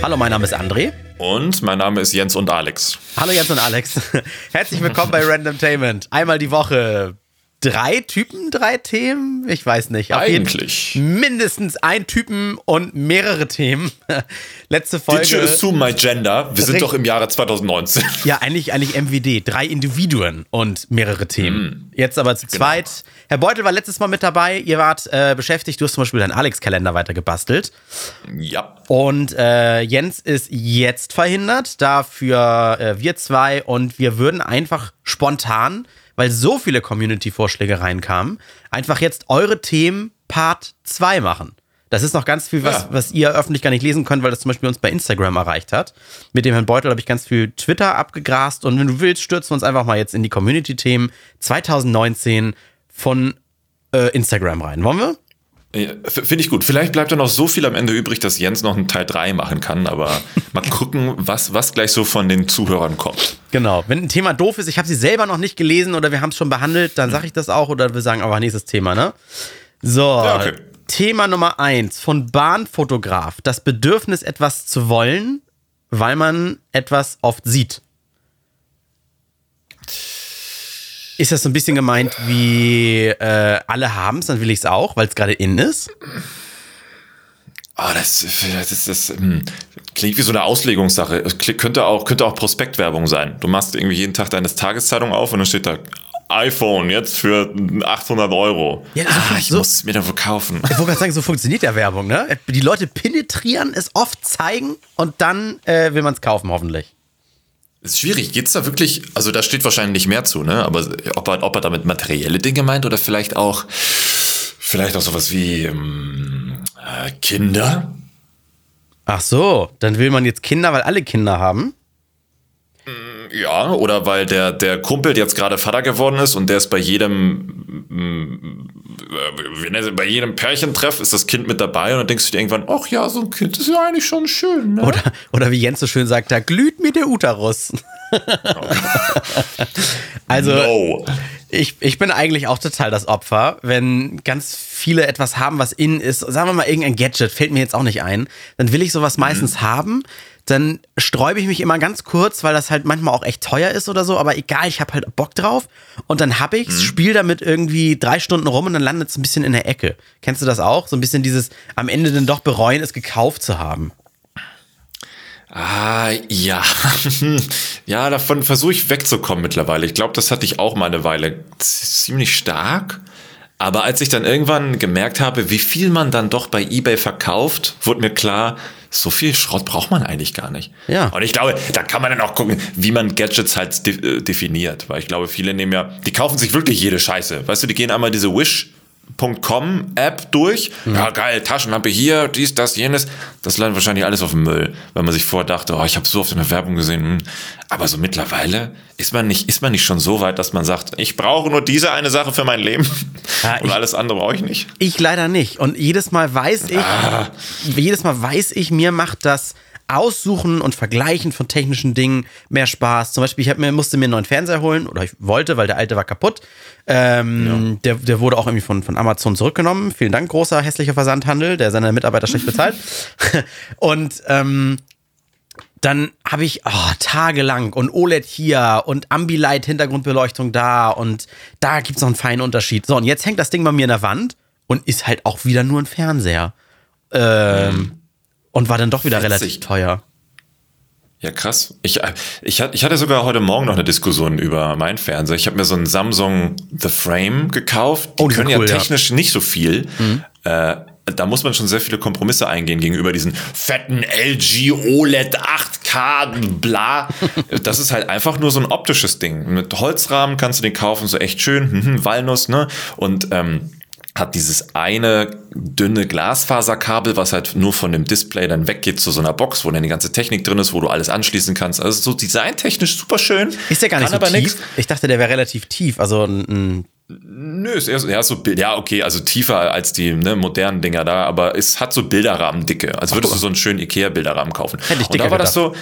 Hallo, mein Name ist André. Und mein Name ist Jens und Alex. Hallo Jens und Alex. Herzlich willkommen bei Randomtainment. Einmal die Woche 3 Typen, 3 Themen? Ich weiß nicht. Eigentlich. Mindestens ein Typen und mehrere Themen. Letzte Folge. Did you assume my gender? Wir sind doch im Jahre 2019. Ja, eigentlich MWD. 3 Individuen und mehrere Themen. Jetzt aber zu zweit. Herr Beutel war letztes Mal mit dabei. Ihr wart beschäftigt. Du hast zum Beispiel deinen Alex-Kalender weitergebastelt. Ja. Und Jens ist jetzt verhindert. Dafür wir zwei. Und wir würden einfach spontan, weil so viele Community-Vorschläge reinkamen, einfach jetzt eure Themen Part 2 machen. Das ist noch ganz viel, was ihr öffentlich gar nicht lesen könnt, weil das zum Beispiel uns bei Instagram erreicht hat. Mit dem Herrn Beutel habe ich ganz viel Twitter abgegrast. Und wenn du willst, stürzen wir uns einfach mal jetzt in die Community-Themen 2019 von Instagram rein. Wollen wir? Ja, finde ich gut. Vielleicht bleibt da noch so viel am Ende übrig, dass Jens noch einen Teil 3 machen kann, aber mal gucken, was gleich so von den Zuhörern kommt. Genau. Wenn ein Thema doof ist, ich habe sie selber noch nicht gelesen oder wir haben es schon behandelt, dann sage ich das auch oder wir sagen aber nächstes Thema, ne? So, ja, okay. Thema Nummer 1 von Bahnfotograf. Das Bedürfnis, etwas zu wollen, weil man etwas oft sieht. Ist das so ein bisschen gemeint wie alle haben es, dann will ich es auch, weil es gerade in ist? Oh, das klingt wie so eine Auslegungssache. Es könnte auch Prospektwerbung sein. Du machst irgendwie jeden Tag deine Tageszeitung auf und dann steht da iPhone jetzt für 800 Euro. Ja, ich muss es mir dann wohl kaufen. Ich wollte gerade sagen, so funktioniert ja Werbung, ne? Die Leute penetrieren, es oft zeigen und dann will man es kaufen, hoffentlich. Das ist schwierig. Geht's da wirklich, also da steht wahrscheinlich mehr zu, ne? Aber ob er damit materielle Dinge meint oder vielleicht auch sowas wie Kinder? Ach so, dann will man jetzt Kinder, weil alle Kinder haben? Ja, oder weil der Kumpel jetzt gerade Vater geworden ist und der ist bei jedem Pärchentreff ist das Kind mit dabei und dann denkst du dir irgendwann, ach ja, so ein Kind ist ja eigentlich schon schön, ne? Oder wie Jens so schön sagt, da glüht mir der Uterus. Also, no. Ich bin eigentlich auch total das Opfer, wenn ganz viele etwas haben, was innen ist. Sagen wir mal, irgendein Gadget, fällt mir jetzt auch nicht ein. Dann will ich sowas meistens haben. Dann sträube ich mich immer ganz kurz, weil das halt manchmal auch echt teuer ist oder so. Aber egal, ich habe halt Bock drauf. Und dann hab ich's, spiel damit irgendwie 3 Stunden rum und dann landet es ein bisschen in der Ecke. Kennst du das auch? So ein bisschen dieses am Ende dann doch bereuen, es gekauft zu haben. Ah, ja. Ja, davon versuche ich wegzukommen mittlerweile. Ich glaube, das hatte ich auch mal eine Weile ziemlich stark. Aber als ich dann irgendwann gemerkt habe, wie viel man dann doch bei eBay verkauft, wurde mir klar, so viel Schrott braucht man eigentlich gar nicht. Ja. Und ich glaube, da kann man dann auch gucken, wie man Gadgets halt definiert. Weil ich glaube, viele nehmen ja, die kaufen sich wirklich jede Scheiße. Weißt du, die gehen einmal diese Wish.com-App durch. Ja, geil, Taschenlampe hier, dies, das, jenes. Das landet wahrscheinlich alles auf dem Müll, weil man sich vorher dachte, oh, ich habe so oft in der Werbung gesehen. Aber so mittlerweile ist man nicht schon so weit, dass man sagt, ich brauche nur diese eine Sache für mein Leben und alles andere brauche ich nicht. Ich leider nicht. Und jedes Mal weiß ich, mir macht das Aussuchen und Vergleichen von technischen Dingen mehr Spaß. Zum Beispiel, musste mir einen neuen Fernseher holen, oder ich wollte, weil der alte war kaputt. Der wurde auch irgendwie von Amazon zurückgenommen. Vielen Dank, großer, hässlicher Versandhandel, der seine Mitarbeiter schlecht bezahlt. Und dann habe ich tagelang und OLED hier und Ambilight Hintergrundbeleuchtung da und da gibt es noch einen feinen Unterschied. So, und jetzt hängt das Ding bei mir in der Wand und ist halt auch wieder nur ein Fernseher. Und war dann doch wieder relativ teuer. Ja, krass. Ich hatte sogar heute Morgen noch eine Diskussion über meinen Fernseher. Ich habe mir so einen Samsung The Frame gekauft. Die können ja technisch nicht so viel. Da muss man schon sehr viele Kompromisse eingehen gegenüber diesen fetten LG OLED 8K bla. Das ist halt einfach nur so ein optisches Ding. Mit Holzrahmen kannst du den kaufen, so echt schön, Walnuss, ne? Und hat dieses eine dünne Glasfaserkabel, was halt nur von dem Display dann weggeht zu so einer Box, wo dann die ganze Technik drin ist, wo du alles anschließen kannst. Also so designtechnisch super schön. Ist der gar nicht so tief? Nix. Ich dachte, der wäre relativ tief. Also Nö, ist eher so okay, also tiefer als die modernen Dinger da, aber es hat so Bilderrahmendicke. Also würdest du so einen schönen Ikea-Bilderrahmen kaufen. Hätte ich dicker Und da war gedacht. Das so,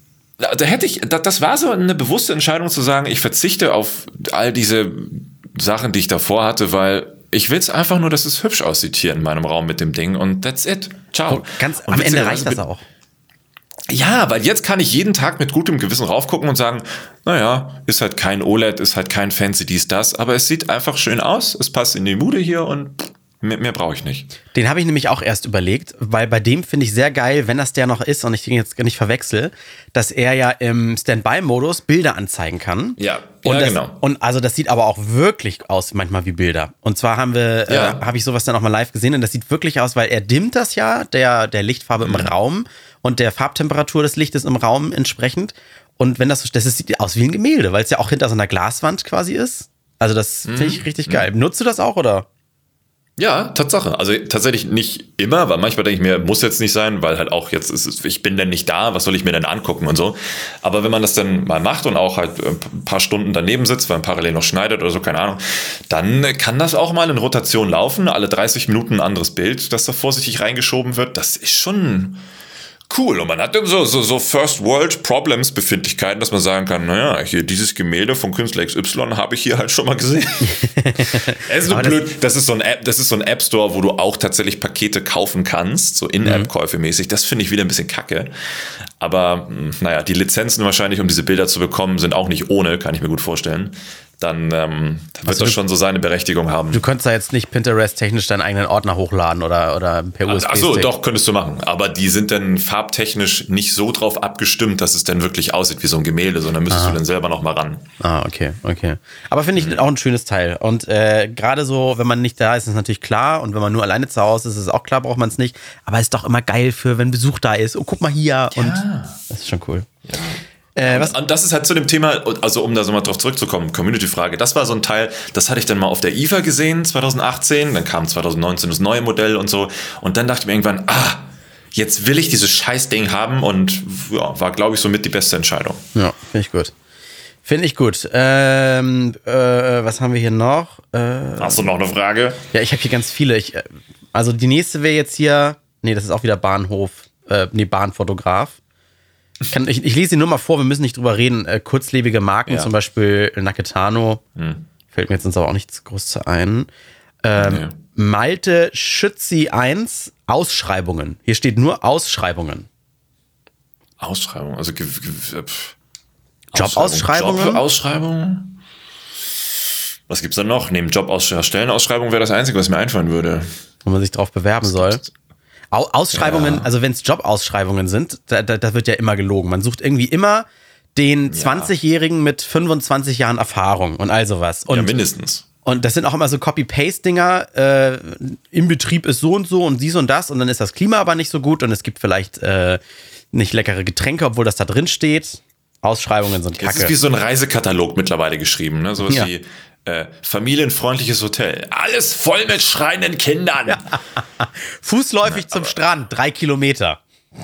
das war so eine bewusste Entscheidung zu sagen, ich verzichte auf all diese Sachen, die ich davor hatte, weil ich will es einfach nur, dass es hübsch aussieht hier in meinem Raum mit dem Ding und that's it. Ciao. Am Ende reicht das auch. Ja, weil jetzt kann ich jeden Tag mit gutem Gewissen raufgucken und sagen, naja, ist halt kein OLED, ist halt kein fancy dies, das, aber es sieht einfach schön aus, es passt in die Mude hier und mehr brauche ich nicht. Den habe ich nämlich auch erst überlegt, weil bei dem finde ich sehr geil, wenn das der noch ist und ich den jetzt nicht verwechsel, dass er ja im Standby-Modus Bilder anzeigen kann. Ja, genau. Und also das sieht aber auch wirklich aus manchmal wie Bilder. Und zwar habe ich sowas dann auch mal live gesehen und das sieht wirklich aus, weil er dimmt das ja, der Lichtfarbe im Raum und der Farbtemperatur des Lichtes im Raum entsprechend. Und wenn das sieht aus wie ein Gemälde, weil es ja auch hinter so einer Glaswand quasi ist. Also das finde ich richtig geil. Nutzt du das auch, oder? Ja, Tatsache. Also tatsächlich nicht immer, weil manchmal denke ich mir, muss jetzt nicht sein, weil halt auch jetzt ich bin denn nicht da, was soll ich mir denn angucken und so. Aber wenn man das dann mal macht und auch halt ein paar Stunden daneben sitzt, weil man parallel noch schneidet oder so, keine Ahnung, dann kann das auch mal in Rotation laufen, alle 30 Minuten ein anderes Bild, das da vorsichtig reingeschoben wird. Das ist schon cool. Und man hat dann so First World Problems Befindlichkeiten, dass man sagen kann, naja, hier dieses Gemälde von Künstler XY habe ich hier halt schon mal gesehen. Es ist so blöd. Das ist so ein App Store, wo du auch tatsächlich Pakete kaufen kannst, so In-App-Käufe mäßig. Das finde ich wieder ein bisschen kacke. Aber naja, die Lizenzen wahrscheinlich, um diese Bilder zu bekommen, sind auch nicht ohne, kann ich mir gut vorstellen. Dann wird das schon so seine Berechtigung haben. Du könntest da jetzt nicht Pinterest-technisch deinen eigenen Ordner hochladen oder per USB-Stick. Achso, doch, könntest du machen. Aber die sind dann farbtechnisch nicht so drauf abgestimmt, dass es dann wirklich aussieht wie so ein Gemälde, sondern müsstest du dann selber noch mal ran. Okay. Aber finde ich auch ein schönes Teil. Und gerade so, wenn man nicht da ist, ist es natürlich klar. Und wenn man nur alleine zu Hause ist, ist es auch klar, braucht man es nicht. Aber es ist doch immer geil für, wenn Besuch da ist. Oh, guck mal hier. Ja. Und das ist schon cool. Ja. Und das ist halt zu dem Thema, also um da so mal drauf zurückzukommen, Community-Frage, das war so ein Teil, das hatte ich dann mal auf der IFA gesehen, 2018, dann kam 2019 das neue Modell und so und dann dachte ich mir irgendwann, jetzt will ich dieses Scheißding haben und ja, war, glaube ich, somit die beste Entscheidung. Ja, finde ich gut. Was haben wir hier noch? Hast du noch eine Frage? Ja, ich habe hier ganz viele. Also die nächste wäre jetzt hier, das ist auch wieder Bahnfotograf. Ich lese sie nur mal vor, wir müssen nicht drüber reden. Kurzlebige Marken, zum Beispiel Naketano. Fällt mir jetzt sonst aber auch nichts Großes ein. Malte Schützi 1, Ausschreibungen. Hier steht nur Ausschreibungen. Ausschreibungen, also Jobausschreibungen? Jobausschreibungen? Was gibt's da noch? Neben Stellenausschreibung wäre das Einzige, was mir einfallen würde. Wo man sich drauf bewerben soll. Ausschreibungen, also wenn es Jobausschreibungen sind, da wird ja immer gelogen. Man sucht irgendwie immer den 20-Jährigen mit 25 Jahren Erfahrung und all sowas. Und, mindestens. Und das sind auch immer so Copy-Paste-Dinger. Im Betrieb ist so und dies und das und dann ist das Klima aber nicht so gut und es gibt vielleicht nicht leckere Getränke, obwohl das da drin steht. Ausschreibungen sind kacke. Das ist wie so ein Reisekatalog mittlerweile geschrieben, ne? So ist wie familienfreundliches Hotel. Alles voll mit schreienden Kindern. Ja. Fußläufig zum Strand, 3 Kilometer.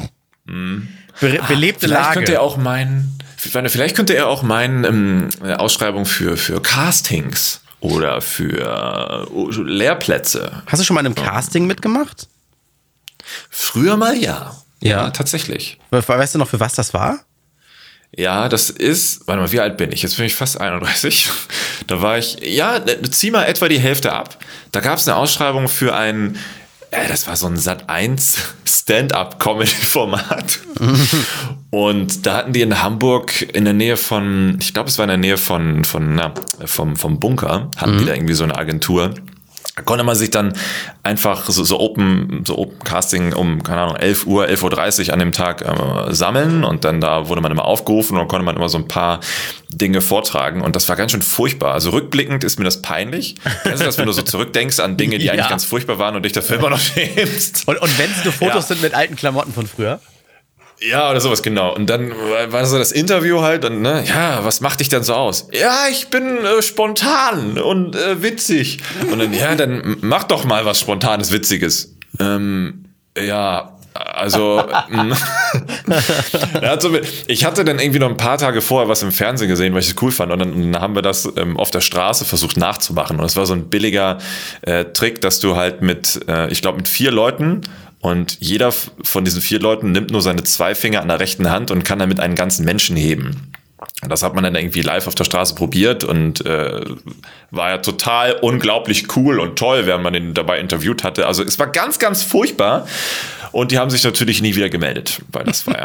Belebte Lage. Vielleicht könnte er auch meinen Ausschreibung für Castings oder für Lehrplätze. Hast du schon mal in einem Casting mitgemacht? Früher mal ja. Ja, tatsächlich. Weißt du noch, für was das war? Ja, das ist, warte mal, wie alt bin ich? Jetzt bin ich fast 31. Da war ich, zieh mal etwa die Hälfte ab. Da gab es eine Ausschreibung für das war so ein Sat.1 Stand-up-Comedy-Format. Und da hatten die in Hamburg in der Nähe vom Bunker, hatten die da irgendwie so eine Agentur. Da konnte man sich dann einfach so Open Casting um, keine Ahnung, 11:30 Uhr an dem Tag sammeln und dann da wurde man immer aufgerufen und dann konnte man immer so ein paar Dinge vortragen und das war ganz schön furchtbar. Also rückblickend ist mir das peinlich. Kennst du das, wenn du so zurückdenkst an Dinge, die eigentlich ganz furchtbar waren und dich dafür immer noch schämst? Und wenn es nur Fotos sind mit alten Klamotten von früher? Ja, oder sowas, genau. Und dann war so das Interview halt und was macht dich denn so aus? Ja, ich bin spontan und witzig. Und dann mach doch mal was Spontanes, Witziges. Ich hatte dann irgendwie noch ein paar Tage vorher was im Fernsehen gesehen, weil ich es cool fand. Und dann haben wir das auf der Straße versucht nachzumachen. Und es war so ein billiger Trick, dass du halt mit 4 Leuten und jeder von diesen 4 Leuten nimmt nur seine 2 Finger an der rechten Hand und kann damit einen ganzen Menschen heben. Das hat man dann irgendwie live auf der Straße probiert und war ja total unglaublich cool und toll, während man ihn dabei interviewt hatte. Also es war ganz, ganz furchtbar. Und die haben sich natürlich nie wieder gemeldet, weil das war ja.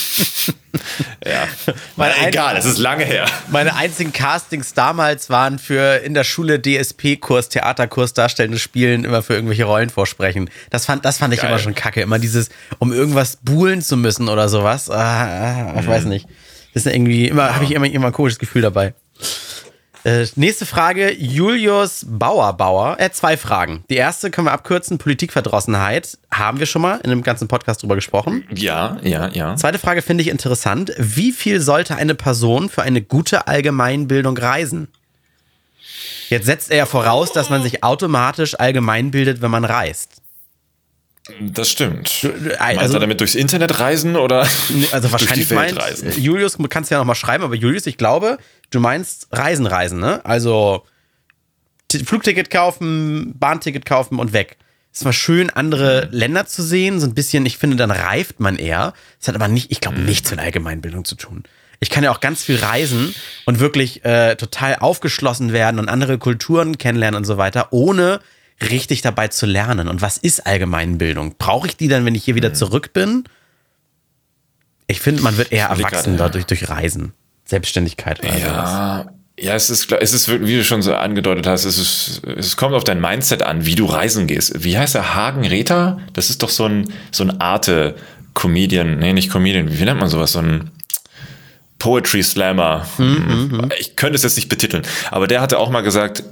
Ja. Egal, es ist lange her. Meine einzigen Castings damals waren für in der Schule DSP-Kurs, Theaterkurs, darstellendes Spielen, immer für irgendwelche Rollen vorsprechen. Das fand ich immer schon kacke. Immer dieses, um irgendwas buhlen zu müssen oder sowas. Ich weiß nicht. Das ist irgendwie immer, habe ich immer ein komisches Gefühl dabei. Nächste Frage, Julius Bauer. 2 Fragen. Die erste können wir abkürzen, Politikverdrossenheit. Haben wir schon mal in einem ganzen Podcast drüber gesprochen. Ja. Zweite Frage finde ich interessant. Wie viel sollte eine Person für eine gute Allgemeinbildung reisen? Jetzt setzt er ja voraus, dass man sich automatisch allgemein bildet, wenn man reist. Das stimmt. Meinst du damit durchs Internet reisen oder also wahrscheinlich durch die Welt reisen? Julius, du kannst ja nochmal schreiben, aber Julius, ich glaube, du meinst reisen, ne? Also Flugticket kaufen, Bahnticket kaufen und weg. Es war schön, andere Länder zu sehen, so ein bisschen, ich finde, dann reift man eher. Das hat aber nicht, ich glaube, nichts mit Allgemeinbildung zu tun. Ich kann ja auch ganz viel reisen und wirklich total aufgeschlossen werden und andere Kulturen kennenlernen und so weiter, ohne richtig dabei zu lernen. Und was ist Allgemeinbildung? Brauche ich die dann, wenn ich hier wieder zurück bin? Ich finde, man wird eher erwachsen dadurch durch Reisen. Selbstständigkeit oder sowas. Ja, es ist, wie du schon so angedeutet hast, es kommt auf dein Mindset an, wie du reisen gehst. Wie heißt der? Hagen Rether? Das ist doch so ein Arte-Comedian. Nee, nicht Comedian. Wie nennt man sowas? So ein Poetry Slammer. Ich könnte es jetzt nicht betiteln. Aber der hatte auch mal gesagt,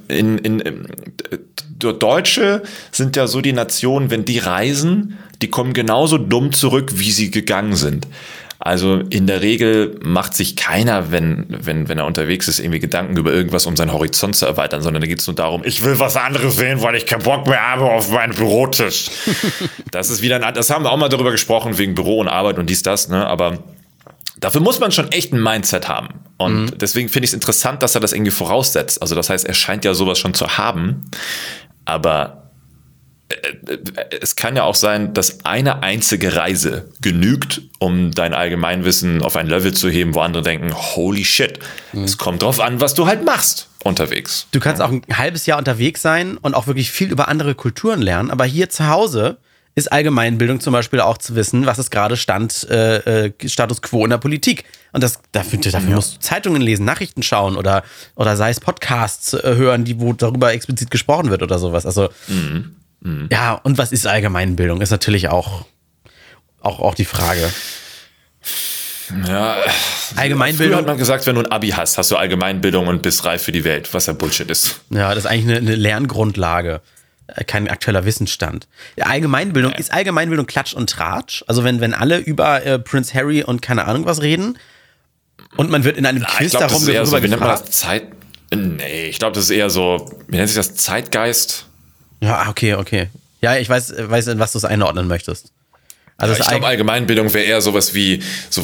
Deutsche sind ja so die Nation, wenn die reisen, die kommen genauso dumm zurück, wie sie gegangen sind. Also in der Regel macht sich keiner, wenn er unterwegs ist, irgendwie Gedanken über irgendwas, um seinen Horizont zu erweitern, sondern da geht es nur darum, ich will was anderes sehen, weil ich keinen Bock mehr habe auf meinen Bürotisch. Das ist wieder das haben wir auch mal darüber gesprochen, wegen Büro und Arbeit und dies, das, ne, aber dafür muss man schon echt ein Mindset haben. Und deswegen finde ich es interessant, dass er das irgendwie voraussetzt. Also das heißt, er scheint ja sowas schon zu haben. Aber es kann ja auch sein, dass eine einzige Reise genügt, um dein Allgemeinwissen auf ein Level zu heben, wo andere denken, holy shit, es kommt drauf an, was du halt machst unterwegs. Du kannst auch ein halbes Jahr unterwegs sein und auch wirklich viel über andere Kulturen lernen. Aber hier zu Hause ist Allgemeinbildung zum Beispiel auch zu wissen, was ist gerade Status Quo in der Politik. Und dafür musst du Zeitungen lesen, Nachrichten schauen oder sei es Podcasts hören, wo darüber explizit gesprochen wird oder sowas. Also ja, und was ist Allgemeinbildung? Ist natürlich auch die Frage. Ja, Allgemeinbildung. Früher hat man gesagt, wenn du ein Abi hast du Allgemeinbildung und bist reif für die Welt, was ja Bullshit ist. Ja, das ist eigentlich eine Lerngrundlage. Kein aktueller Wissensstand. Allgemeinbildung, ist Allgemeinbildung Klatsch und Tratsch? Also wenn alle über Prince Harry und keine Ahnung was reden und man wird in einem Quiz darum so, wie nennt man das? Nee, ich glaube, das ist eher so, wie nennt sich das? Zeitgeist? Ja, okay. Ja, ich weiß, in was du es einordnen möchtest. Also ich glaube, Allgemeinbildung wäre eher sowas wie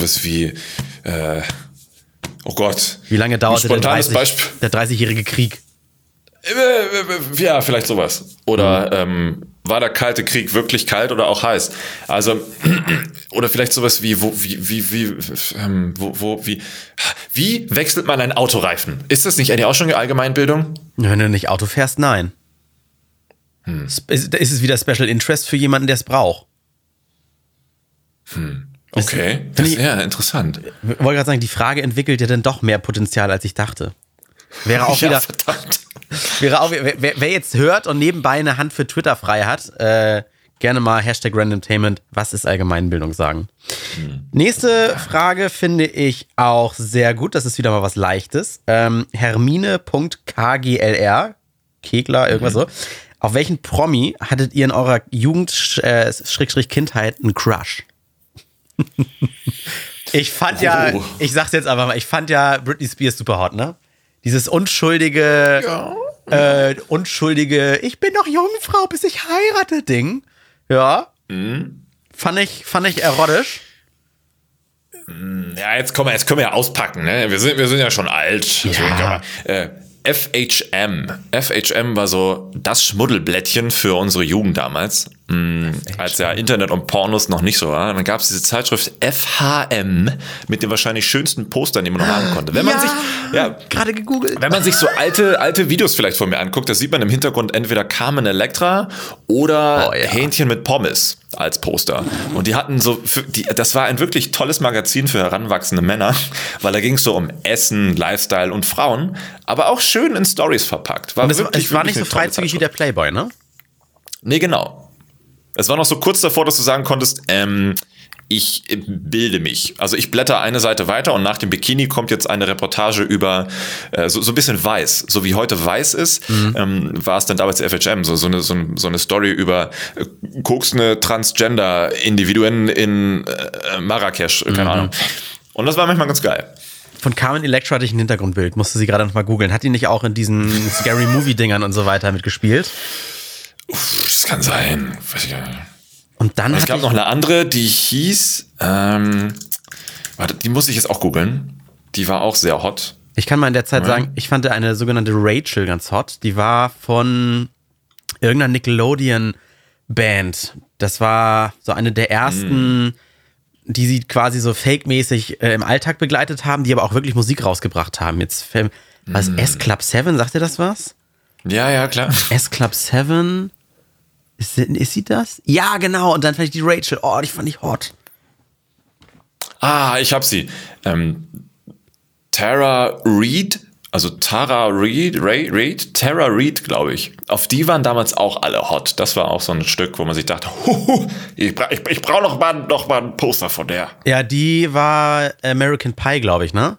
oh Gott. Wie lange dauerte der 30-jährige Krieg? Ja, vielleicht sowas. Oder war der Kalte Krieg wirklich kalt oder auch heiß? Also, oder vielleicht sowas wie wie wechselt man einen Autoreifen? Ist das nicht eigentlich auch schon Allgemeinbildung? Wenn du nicht Auto fährst, nein. Ist es wieder Special Interest für jemanden, der es braucht? Okay, das ist ja interessant. Ich wollte gerade sagen, die Frage entwickelt ja dann doch mehr Potenzial, als ich dachte. Wäre auch wieder. Verdammt. Wer jetzt hört und nebenbei eine Hand für Twitter frei hat, gerne mal #randomtainment, was ist Allgemeinbildung sagen. Nächste Frage finde ich auch sehr gut. Das ist wieder mal was Leichtes. Hermine.kglr, Kegler, irgendwas so. Auf welchen Promi hattet ihr in eurer Jugend, Kindheit einen Crush? Ich fand ich sag's jetzt einfach mal, ich fand ja Britney Spears super hot, ne? Dieses unschuldige, ich bin noch Jungfrau, bis ich heirate Ding. Ja. Fand ich erotisch. Ja, jetzt können wir ja auspacken, ne? Wir sind ja schon alt. Ja. FHM. FHM war so das Schmuddelblättchen für unsere Jugend damals, als ja Internet und Pornos noch nicht so war. Und dann gab es diese Zeitschrift FHM mit den wahrscheinlich schönsten Postern, die man noch haben konnte. Wenn man sich, gerade gegoogelt. Wenn man sich so alte Videos vielleicht von mir anguckt, da sieht man im Hintergrund entweder Carmen Electra oder Hähnchen mit Pommes als Poster. Und die hatten so, das war ein wirklich tolles Magazin für heranwachsende Männer, weil da ging es so um Essen, Lifestyle und Frauen, aber auch schön in Stories verpackt. Es war nicht so freizügig wie der Playboy, ne? Nee, genau. Es war noch so kurz davor, dass du sagen konntest, ich bilde mich. Also ich blätter eine Seite weiter und nach dem Bikini kommt jetzt eine Reportage über so ein bisschen Weiß. So wie heute Weiß ist, war es dann damals FHM. So eine Story über koksende Transgender-Individuen in Marrakesch, keine Ahnung. Und das war manchmal ganz geil. Von Carmen Electra hatte ich ein Hintergrundbild. Musste sie gerade noch mal googeln. Hat die nicht auch in diesen Scary-Movie-Dingern und so weiter mitgespielt? Das kann sein. Weiß ich gar nicht. Und dann es gab noch eine andere, die hieß, warte, die muss ich jetzt auch googeln. Die war auch sehr hot. Ich kann mal in der Zeit sagen, ich fand eine sogenannte Rachel ganz hot. Die war von irgendeiner Nickelodeon-Band. Das war so eine der ersten, die sie quasi so fake-mäßig im Alltag begleitet haben, die aber auch wirklich Musik rausgebracht haben. Jetzt, was, S-Club 7, sagt ihr das was? Ja, klar. S-Club 7... Ist sie das? Ja, genau. Und dann fand ich die Rachel. Oh, die fand ich hot. Ich hab sie. Tara Reid, also Tara Reid, Tara Reid, glaube ich. Auf die waren damals auch alle hot. Das war auch so ein Stück, wo man sich dachte, ich brauche noch mal ein Poster von der. Ja, die war American Pie, glaube ich, ne?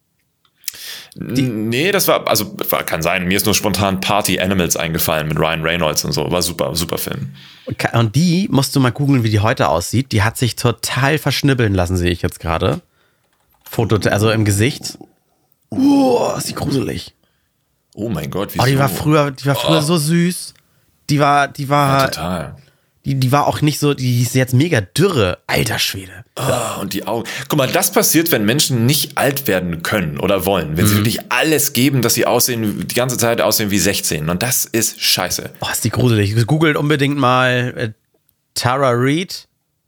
Nee, das war, also kann sein, mir ist nur spontan Party Animals eingefallen mit Ryan Reynolds und so, war super Film. Und die, musst du mal googeln, wie die heute aussieht, die hat sich total verschnibbeln lassen, sehe ich jetzt gerade. Also im Gesicht. Ist die gruselig. Oh mein Gott, wieso? Die war früher so süß. Die war ja, total. Die war auch nicht so, die ist jetzt mega dürre. Alter Schwede. Und die Augen. Guck mal, das passiert, wenn Menschen nicht alt werden können oder wollen. Wenn sie wirklich alles geben, dass sie die ganze Zeit aussehen wie 16. Und das ist scheiße. Ist die gruselig. Googelt unbedingt mal Tara Reid.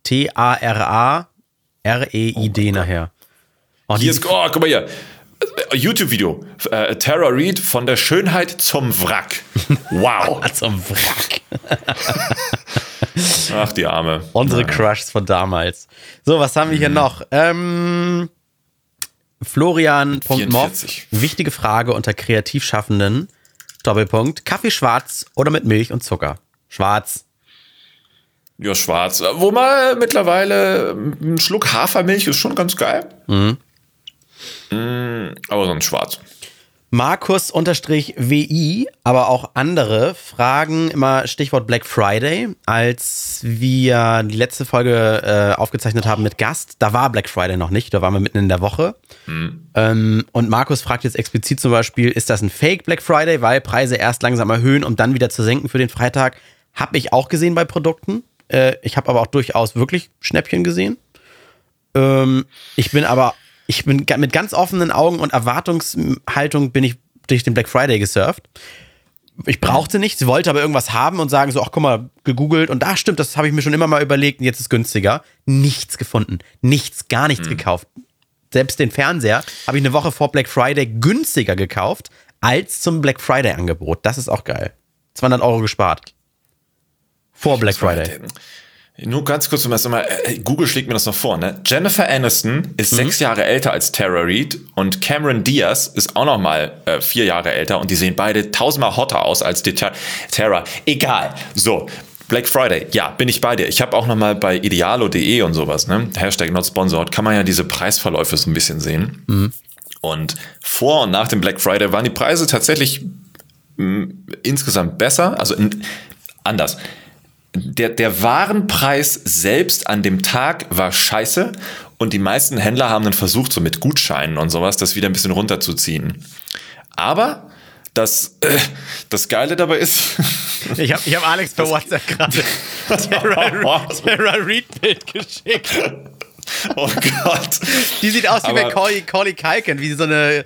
T-A-R-A-R-E-I-D nachher. Guck mal hier. YouTube-Video. Tara Reid von der Schönheit zum Wrack. Wow. Zum Wrack. Ach, die Arme. Unsere Crushs von damals. So, was haben wir hier noch? Florian.moff. Wichtige Frage unter Kreativschaffenden. Doppelpunkt. Kaffee schwarz oder mit Milch und Zucker? Schwarz. Ja, schwarz. Wo mal mittlerweile ein Schluck Hafermilch ist schon ganz geil. Aber sonst schwarz. Markus_WI, aber auch andere fragen immer Stichwort Black Friday. Als wir die letzte Folge aufgezeichnet haben mit Gast, da war Black Friday noch nicht, da waren wir mitten in der Woche. Und Markus fragt jetzt explizit zum Beispiel, ist das ein Fake Black Friday, weil Preise erst langsam erhöhen, um dann wieder zu senken für den Freitag? Habe ich auch gesehen bei Produkten. Ich habe aber auch durchaus wirklich Schnäppchen gesehen. Ich bin mit ganz offenen Augen und Erwartungshaltung bin ich durch den Black Friday gesurft. Ich brauchte nichts, wollte aber irgendwas haben und sagen so, ach guck mal, gegoogelt und stimmt, das habe ich mir schon immer mal überlegt und jetzt ist es günstiger. Nichts gefunden, gar nichts gekauft. Selbst den Fernseher habe ich eine Woche vor Black Friday günstiger gekauft als zum Black Friday Angebot. Das ist auch geil. 200 € gespart. Vor Black Friday. Nur ganz kurz, Google schlägt mir das noch vor, ne? Jennifer Aniston ist 6 Jahre älter als Tara Reid und Cameron Diaz ist auch noch mal 4 Jahre älter und die sehen beide 1000-mal hotter aus als die Tara. Egal. So, Black Friday, ja, bin ich bei dir. Ich habe auch noch mal bei idealo.de und sowas, ne? #notsponsored, kann man ja diese Preisverläufe so ein bisschen sehen. Und vor und nach dem Black Friday waren die Preise tatsächlich insgesamt besser, also anders. Der Warenpreis selbst an dem Tag war scheiße und die meisten Händler haben dann versucht, so mit Gutscheinen und sowas, das wieder ein bisschen runterzuziehen. Aber das Geile dabei ist... Ich hab Alex per WhatsApp gerade Tara Reid Bild geschickt. Oh Gott. Die sieht aus wie Macaulay Culkin, wie so eine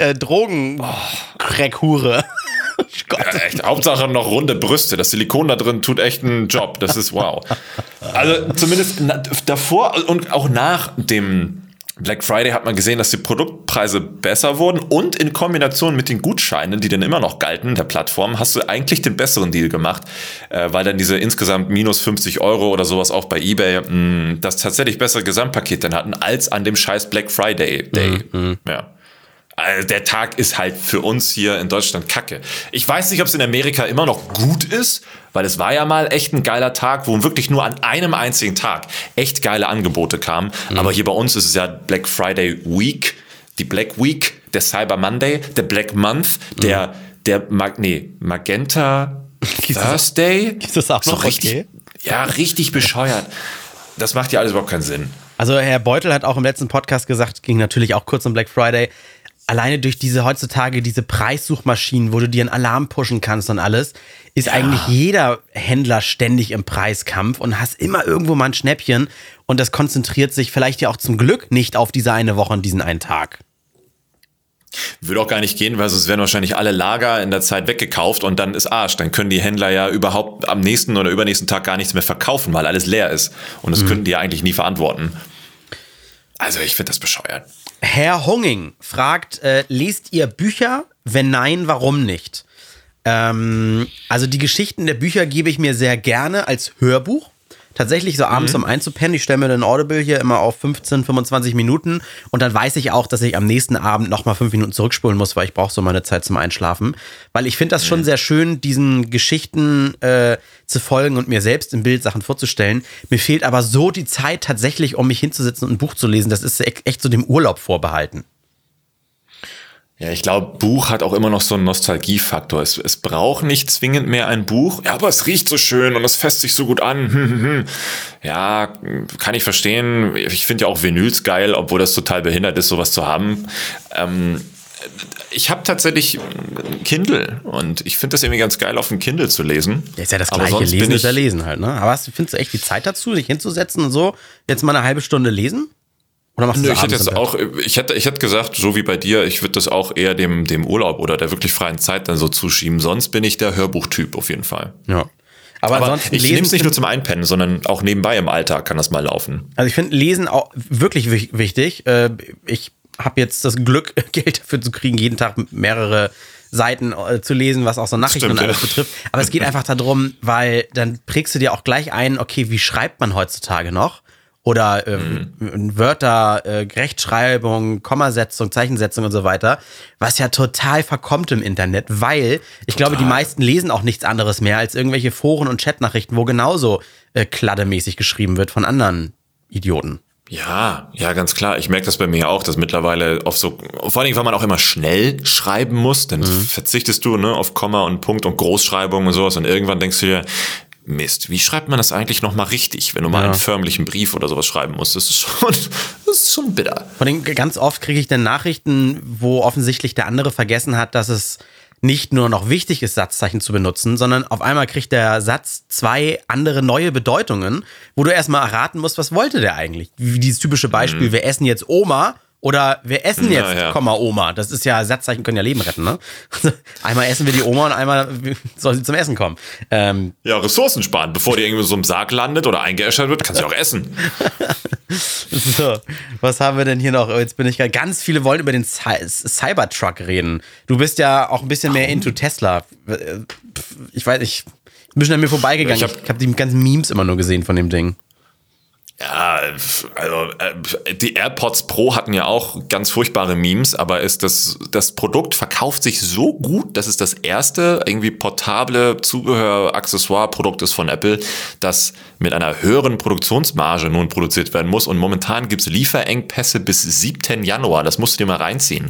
Drogen-Crack-Hure. Ja, echt, Hauptsache noch runde Brüste. Das Silikon da drin tut echt einen Job. Das ist wow. Also zumindest davor und auch nach dem Black Friday hat man gesehen, dass die Produktpreise besser wurden und in Kombination mit den Gutscheinen, die dann immer noch galten, der Plattform, hast du eigentlich den besseren Deal gemacht, weil dann diese insgesamt minus 50 € oder sowas auch bei eBay das tatsächlich bessere Gesamtpaket dann hatten, als an dem scheiß Black Friday Day. Ja. Also der Tag ist halt für uns hier in Deutschland kacke. Ich weiß nicht, ob es in Amerika immer noch gut ist, weil es war ja mal echt ein geiler Tag, wo wirklich nur an einem einzigen Tag echt geile Angebote kamen. Aber hier bei uns ist es ja Black Friday Week, die Black Week, der Cyber Monday, der Black Month, der Magenta Thursday. Ist das auch noch so richtig, okay? Ja, richtig bescheuert. Das macht ja alles überhaupt keinen Sinn. Also Herr Beutel hat auch im letzten Podcast gesagt, ging natürlich auch kurz um Black Friday, alleine durch heutzutage diese Preissuchmaschinen, wo du dir einen Alarm pushen kannst und alles, ist eigentlich jeder Händler ständig im Preiskampf und hast immer irgendwo mal ein Schnäppchen und das konzentriert sich vielleicht ja auch zum Glück nicht auf diese eine Woche und diesen einen Tag. Würde auch gar nicht gehen, weil sonst werden wahrscheinlich alle Lager in der Zeit weggekauft und dann ist Arsch. Dann können die Händler ja überhaupt am nächsten oder übernächsten Tag gar nichts mehr verkaufen, weil alles leer ist. Und das könnten die ja eigentlich nie verantworten. Also ich finde das bescheuert. Herr Honging fragt, lest ihr Bücher? Wenn nein, warum nicht? Also die Geschichten der Bücher gebe ich mir sehr gerne als Hörbuch. Tatsächlich so abends, um einzupennen. Ich stelle mir den Audible hier immer auf 15, 25 Minuten und dann weiß ich auch, dass ich am nächsten Abend nochmal 5 Minuten zurückspulen muss, weil ich brauche so meine Zeit zum Einschlafen. Weil ich finde das schon sehr schön, diesen Geschichten zu folgen und mir selbst im Bild Sachen vorzustellen. Mir fehlt aber so die Zeit tatsächlich, um mich hinzusetzen und ein Buch zu lesen. Das ist echt so dem Urlaub vorbehalten. Ja, ich glaube, Buch hat auch immer noch so einen Nostalgiefaktor. Es braucht nicht zwingend mehr ein Buch. Ja, aber es riecht so schön und es fässt sich so gut an. Ja, kann ich verstehen. Ich finde ja auch Vinyls geil, obwohl das total behindert ist, sowas zu haben. Ich habe tatsächlich Kindle und ich finde das irgendwie ganz geil, auf dem Kindle zu lesen. Ja, ist ja das gleiche, lesen ist ja lesen halt, ne? Aber findest du echt die Zeit dazu, sich hinzusetzen und so, jetzt mal eine halbe Stunde lesen? Oder machst du das ich hätte gesagt, so wie bei dir, ich würde das auch eher dem Urlaub oder der wirklich freien Zeit dann so zuschieben. Sonst bin ich der Hörbuchtyp auf jeden Fall. Ja. Aber ich nehme es nicht nur zum Einpennen, sondern auch nebenbei im Alltag kann das mal laufen. Also ich finde Lesen auch wirklich wichtig. Ich habe jetzt das Glück, Geld dafür zu kriegen, jeden Tag mehrere Seiten zu lesen, was auch so Nachrichten und alles betrifft. Aber es geht einfach darum, weil dann prägst du dir auch gleich ein, okay, wie schreibt man heutzutage noch? Oder Wörter, Rechtschreibung, Kommasetzung, Zeichensetzung und so weiter, was ja total verkommt im Internet, weil ich glaube, die meisten lesen auch nichts anderes mehr als irgendwelche Foren und Chatnachrichten, wo genauso kladdemäßig geschrieben wird von anderen Idioten. Ja, ganz klar. Ich merke das bei mir auch, dass mittlerweile vor allen Dingen, weil man auch immer schnell schreiben muss, dann verzichtest du auf Komma und Punkt und Großschreibung und sowas und irgendwann denkst du dir, Mist, wie schreibt man das eigentlich nochmal richtig, wenn du mal einen förmlichen Brief oder sowas schreiben musst? Das ist schon bitter. Vor allem ganz oft kriege ich dann Nachrichten, wo offensichtlich der andere vergessen hat, dass es nicht nur noch wichtig ist, Satzzeichen zu benutzen, sondern auf einmal kriegt der Satz 2 andere neue Bedeutungen, wo du erstmal erraten musst, was wollte der eigentlich? Wie dieses typische Beispiel, wir essen jetzt Oma oder wir essen jetzt, Oma. Das ist ja, Satzzeichen können ja Leben retten, ne? Einmal essen wir die Oma und einmal soll sie zum Essen kommen. Ja, Ressourcen sparen. Bevor die irgendwie so im Sarg landet oder eingeäschert wird, kannst du auch essen. So, was haben wir denn hier noch? Jetzt bin ich ganz viele wollen über den Cybertruck reden. Du bist ja auch ein bisschen mehr into Tesla. Ich weiß nicht, ein bisschen an mir vorbeigegangen. Ich hab die ganzen Memes immer nur gesehen von dem Ding. Ja, also die AirPods Pro hatten ja auch ganz furchtbare Memes, aber das Produkt verkauft sich so gut, dass es das erste irgendwie portable Zubehör-Accessoire-Produkt ist von Apple, das mit einer höheren Produktionsmarge nun produziert werden muss. Und momentan gibt's Lieferengpässe bis 7. Januar. Das musst du dir mal reinziehen.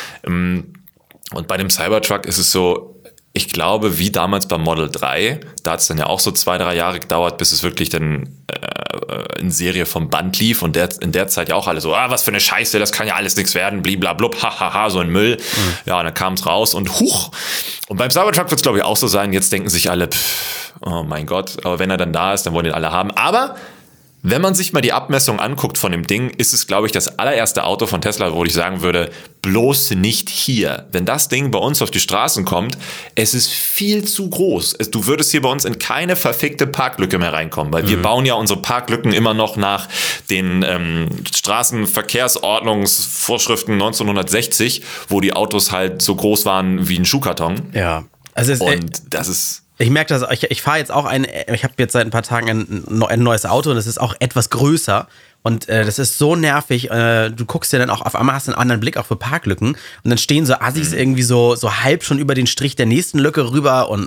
Und bei dem Cybertruck ist es so, ich glaube, wie damals beim Model 3, da hat es dann ja auch so 2-3 Jahre gedauert, bis es wirklich dann in Serie vom Band lief und in der Zeit ja auch alle so, was für eine Scheiße, das kann ja alles nichts werden, bliblablub, hahaha, so ein Müll. Ja, und dann kam es raus und huch. Und beim Cybertruck wird es, glaube ich, auch so sein, jetzt denken sich alle, oh mein Gott, aber wenn er dann da ist, dann wollen ihn alle haben. Aber Wenn man sich mal die Abmessung anguckt von dem Ding, ist es, glaube ich, das allererste Auto von Tesla, wo ich sagen würde, bloß nicht hier. Wenn das Ding bei uns auf die Straßen kommt, es ist viel zu groß. Du würdest hier bei uns in keine verfickte Parklücke mehr reinkommen, weil wir bauen ja unsere Parklücken immer noch nach den Straßenverkehrsordnungsvorschriften 1960, wo die Autos halt so groß waren wie ein Schuhkarton. Ja. Also das ist... Ich merke das, ich fahre jetzt auch ich habe jetzt seit ein paar Tagen ein neues Auto und das ist auch etwas größer und das ist so nervig. Du guckst dir dann auch, auf einmal hast du einen anderen Blick auch für Parklücken und dann stehen so Assis irgendwie so halb schon über den Strich der nächsten Lücke rüber und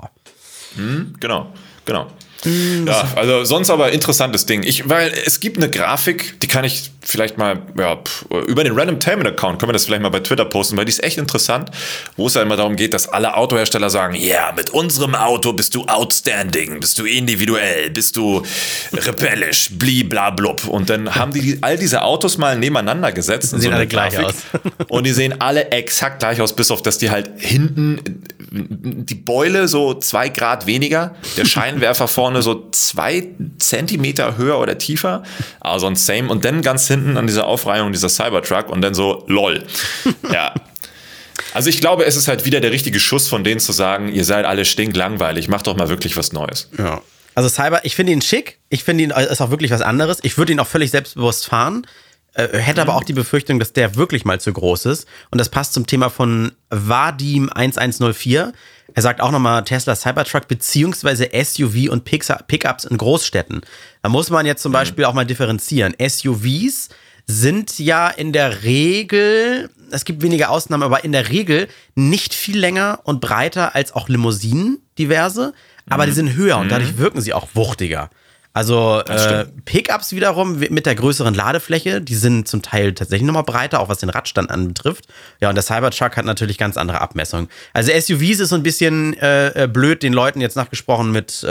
Genau. Ja, also sonst aber interessantes Ding. Weil es gibt eine Grafik, die kann ich vielleicht mal, über den Random Tailman Account, können wir das vielleicht mal bei Twitter posten, weil die ist echt interessant, wo es ja immer darum geht, dass alle Autohersteller sagen, ja, mit unserem Auto bist du outstanding, bist du individuell, bist du rebellisch, bliblablub. Und dann haben die all diese Autos mal nebeneinander gesetzt. Die sehen alle gleich aus. Und die sehen alle exakt gleich aus, bis auf, dass die halt hinten die Beule so 2 Grad weniger, der Scheinwerfer vorne so 2 Zentimeter höher oder tiefer, also ein Same und dann ganz hinten an dieser Aufreihung dieser Cybertruck und dann so lol. Ja. Also ich glaube, es ist halt wieder der richtige Schuss von denen zu sagen, ihr seid alle stinklangweilig, macht doch mal wirklich was Neues. Ja. Also Cyber, ich finde ihn schick, ich finde ihn ist auch wirklich was anderes, ich würde ihn auch völlig selbstbewusst fahren. Hätte aber auch die Befürchtung, dass der wirklich mal zu groß ist. Und das passt zum Thema von Vadim1104. Er sagt auch nochmal Tesla Cybertruck beziehungsweise SUV und Pickups in Großstädten. Da muss man jetzt zum Beispiel auch mal differenzieren. SUVs sind ja in der Regel, es gibt wenige Ausnahmen, aber in der Regel nicht viel länger und breiter als auch Limousinen, diverse. Aber die sind höher und dadurch wirken sie auch wuchtiger. Also Pickups wiederum mit der größeren Ladefläche, die sind zum Teil tatsächlich nochmal breiter, auch was den Radstand anbetrifft. Ja, und der Cybertruck hat natürlich ganz andere Abmessungen. Also SUVs ist so ein bisschen blöd, den Leuten jetzt nachgesprochen mit,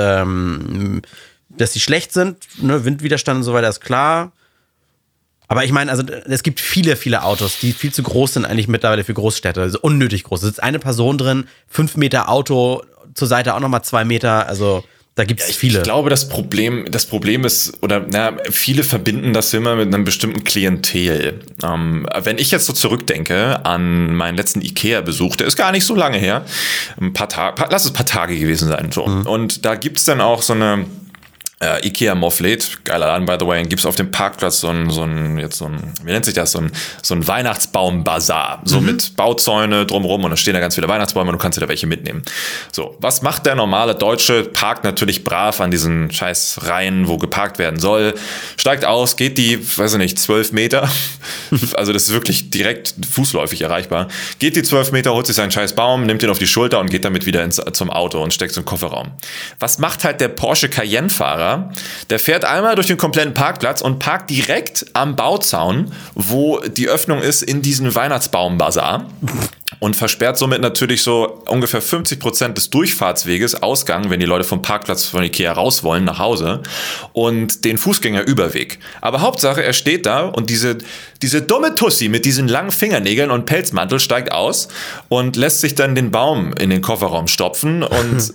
dass sie schlecht sind, ne? Windwiderstand und so weiter ist klar. Aber ich meine, also es gibt viele, viele Autos, die viel zu groß sind eigentlich mittlerweile für Großstädte. Also unnötig groß. Da sitzt eine Person drin, 5 Meter Auto, zur Seite auch nochmal 2 Meter, also da gibt es viele. Ich glaube, das Problem ist, viele verbinden das immer mit einem bestimmten Klientel. Wenn ich jetzt so zurückdenke an meinen letzten Ikea-Besuch, der ist gar nicht so lange her, lass es ein paar Tage gewesen sein. So. Und da gibt es dann auch so eine Ikea Morfleet, geiler Laden, by the way, gibt's auf dem Parkplatz so ein, wie nennt sich das, so ein Weihnachtsbaum-Bazar, so mit Bauzäune drumrum und da stehen da ganz viele Weihnachtsbäume und du kannst dir da welche mitnehmen. So, was macht der normale Deutsche? Parkt natürlich brav an diesen scheiß Reihen, wo geparkt werden soll, steigt aus, geht die, 12 Meter, also das ist wirklich direkt fußläufig erreichbar, geht die 12 Meter, holt sich seinen scheiß Baum, nimmt ihn auf die Schulter und geht damit wieder zum Auto und steckt so einen Kofferraum. Was macht halt der Porsche Cayenne-Fahrer? Der fährt einmal durch den kompletten Parkplatz und parkt direkt am Bauzaun, wo die Öffnung ist in diesen Weihnachtsbaumbazar und versperrt somit natürlich so ungefähr 50% des Durchfahrtsweges, Ausgang, wenn die Leute vom Parkplatz von Ikea raus wollen, nach Hause und den Fußgängerüberweg. Aber Hauptsache, er steht da und diese dumme Tussi mit diesen langen Fingernägeln und Pelzmantel steigt aus und lässt sich dann den Baum in den Kofferraum stopfen und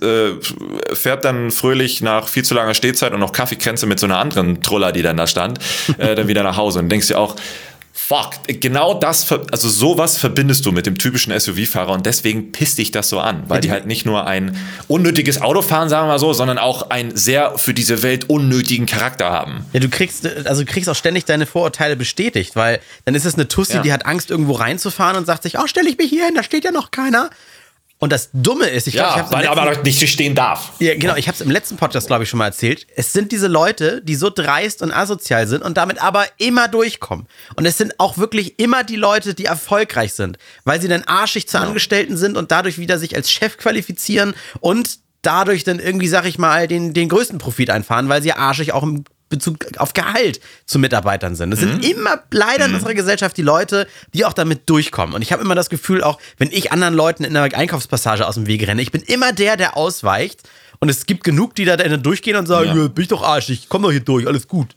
fährt dann fröhlich nach viel zu langer Stehzeit und noch Kaffeekränze mit so einer anderen Truller, die dann da stand, dann wieder nach Hause und denkst dir auch, fuck, genau das, also sowas verbindest du mit dem typischen SUV-Fahrer und deswegen pisst dich das so an, weil die halt nicht nur ein unnötiges Auto fahren, sagen wir mal so, sondern auch einen sehr für diese Welt unnötigen Charakter haben. Ja, du kriegst auch ständig deine Vorurteile bestätigt, weil dann ist es eine Tussi, die hat Angst, irgendwo reinzufahren und sagt sich, stell ich mich hier hin, da steht ja noch keiner. Und das Dumme ist, weil aber nicht stehen darf. Ja, genau, ich habe es im letzten Podcast, glaube ich, schon mal erzählt. Es sind diese Leute, die so dreist und asozial sind und damit aber immer durchkommen. Und es sind auch wirklich immer die Leute, die erfolgreich sind, weil sie dann arschig zu Angestellten sind und dadurch wieder sich als Chef qualifizieren und dadurch dann irgendwie, sag ich mal, den größten Profit einfahren, weil sie arschig auch im Bezug auf Gehalt zu Mitarbeitern sind. Es sind immer leider in unserer Gesellschaft die Leute, die auch damit durchkommen. Und ich habe immer das Gefühl, auch wenn ich anderen Leuten in einer Einkaufspassage aus dem Weg renne, ich bin immer der ausweicht. Und es gibt genug, die da durchgehen und sagen, bin ich doch arschig, komm doch hier durch, alles gut.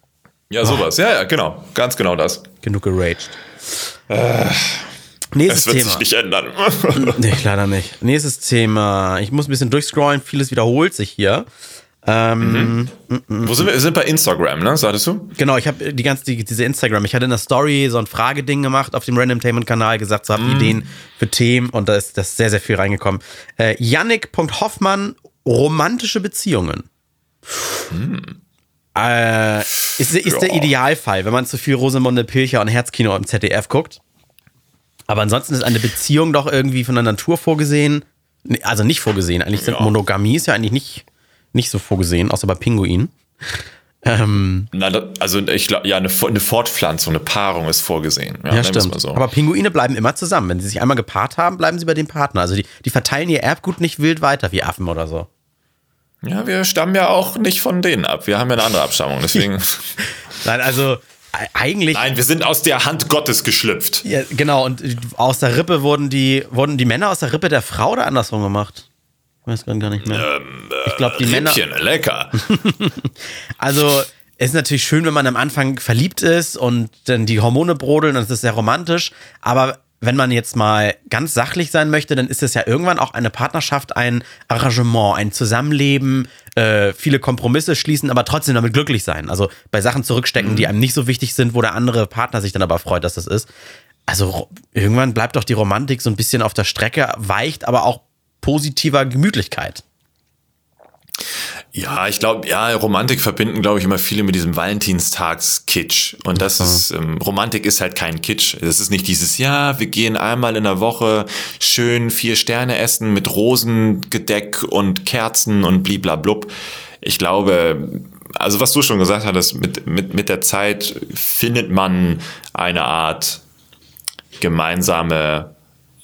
Ja, sowas. Ja, genau. Ganz genau das. Genug geraged. Nächstes Thema. Es wird sich nicht ändern. Nee, leider nicht. Nächstes Thema. Ich muss ein bisschen durchscrollen, vieles wiederholt sich hier. Wo sind wir? Wir sind bei Instagram, ne? Sagtest du? Genau, ich habe diese Instagram. Ich hatte in der Story so ein Frageding gemacht auf dem Randomtainment-Kanal, gesagt, so habt Ideen für Themen und da ist sehr, sehr viel reingekommen. Yannick.Hoffmann, romantische Beziehungen. Ist der Idealfall, wenn man zu viel Rosamunde Pilcher und Herzkino im ZDF guckt. Aber ansonsten ist eine Beziehung doch irgendwie von der Natur vorgesehen. Also nicht vorgesehen. Eigentlich sind Monogamie ist ja eigentlich nicht so vorgesehen, außer bei Pinguinen. Also ich glaube, ja, eine Fortpflanzung, eine Paarung ist vorgesehen. Ja, stimmt. So. Aber Pinguine bleiben immer zusammen. Wenn sie sich einmal gepaart haben, bleiben sie bei dem Partner. Also die verteilen ihr Erbgut nicht wild weiter, wie Affen oder so. Ja, wir stammen ja auch nicht von denen ab. Wir haben ja eine andere Abstammung, deswegen. Nein, also eigentlich. Nein, wir sind aus der Hand Gottes geschlüpft. Ja, genau. Und aus der Rippe wurden die Männer aus der Rippe der Frau oder andersrum gemacht? Ich weiß gar nicht mehr. Ich glaube, die Rippchen, Männer. Lecker. Also, es ist natürlich schön, wenn man am Anfang verliebt ist und dann die Hormone brodeln und es ist sehr romantisch. Aber wenn man jetzt mal ganz sachlich sein möchte, dann ist es ja irgendwann auch eine Partnerschaft, ein Arrangement, ein Zusammenleben, viele Kompromisse schließen, aber trotzdem damit glücklich sein. Also bei Sachen zurückstecken, die einem nicht so wichtig sind, wo der andere Partner sich dann aber freut, dass das ist. Also irgendwann bleibt doch die Romantik so ein bisschen auf der Strecke, weicht aber auch positiver Gemütlichkeit. Ja, ich glaube, Romantik verbinden, glaube ich, immer viele mit diesem Valentinstags-Kitsch. Und das ist, Romantik ist halt kein Kitsch. Das ist nicht dieses, wir gehen einmal in der Woche schön 4 Sterne essen mit Rosengedeck und Kerzen und bliblablub. Ich glaube, also was du schon gesagt hattest, mit der Zeit findet man eine Art gemeinsame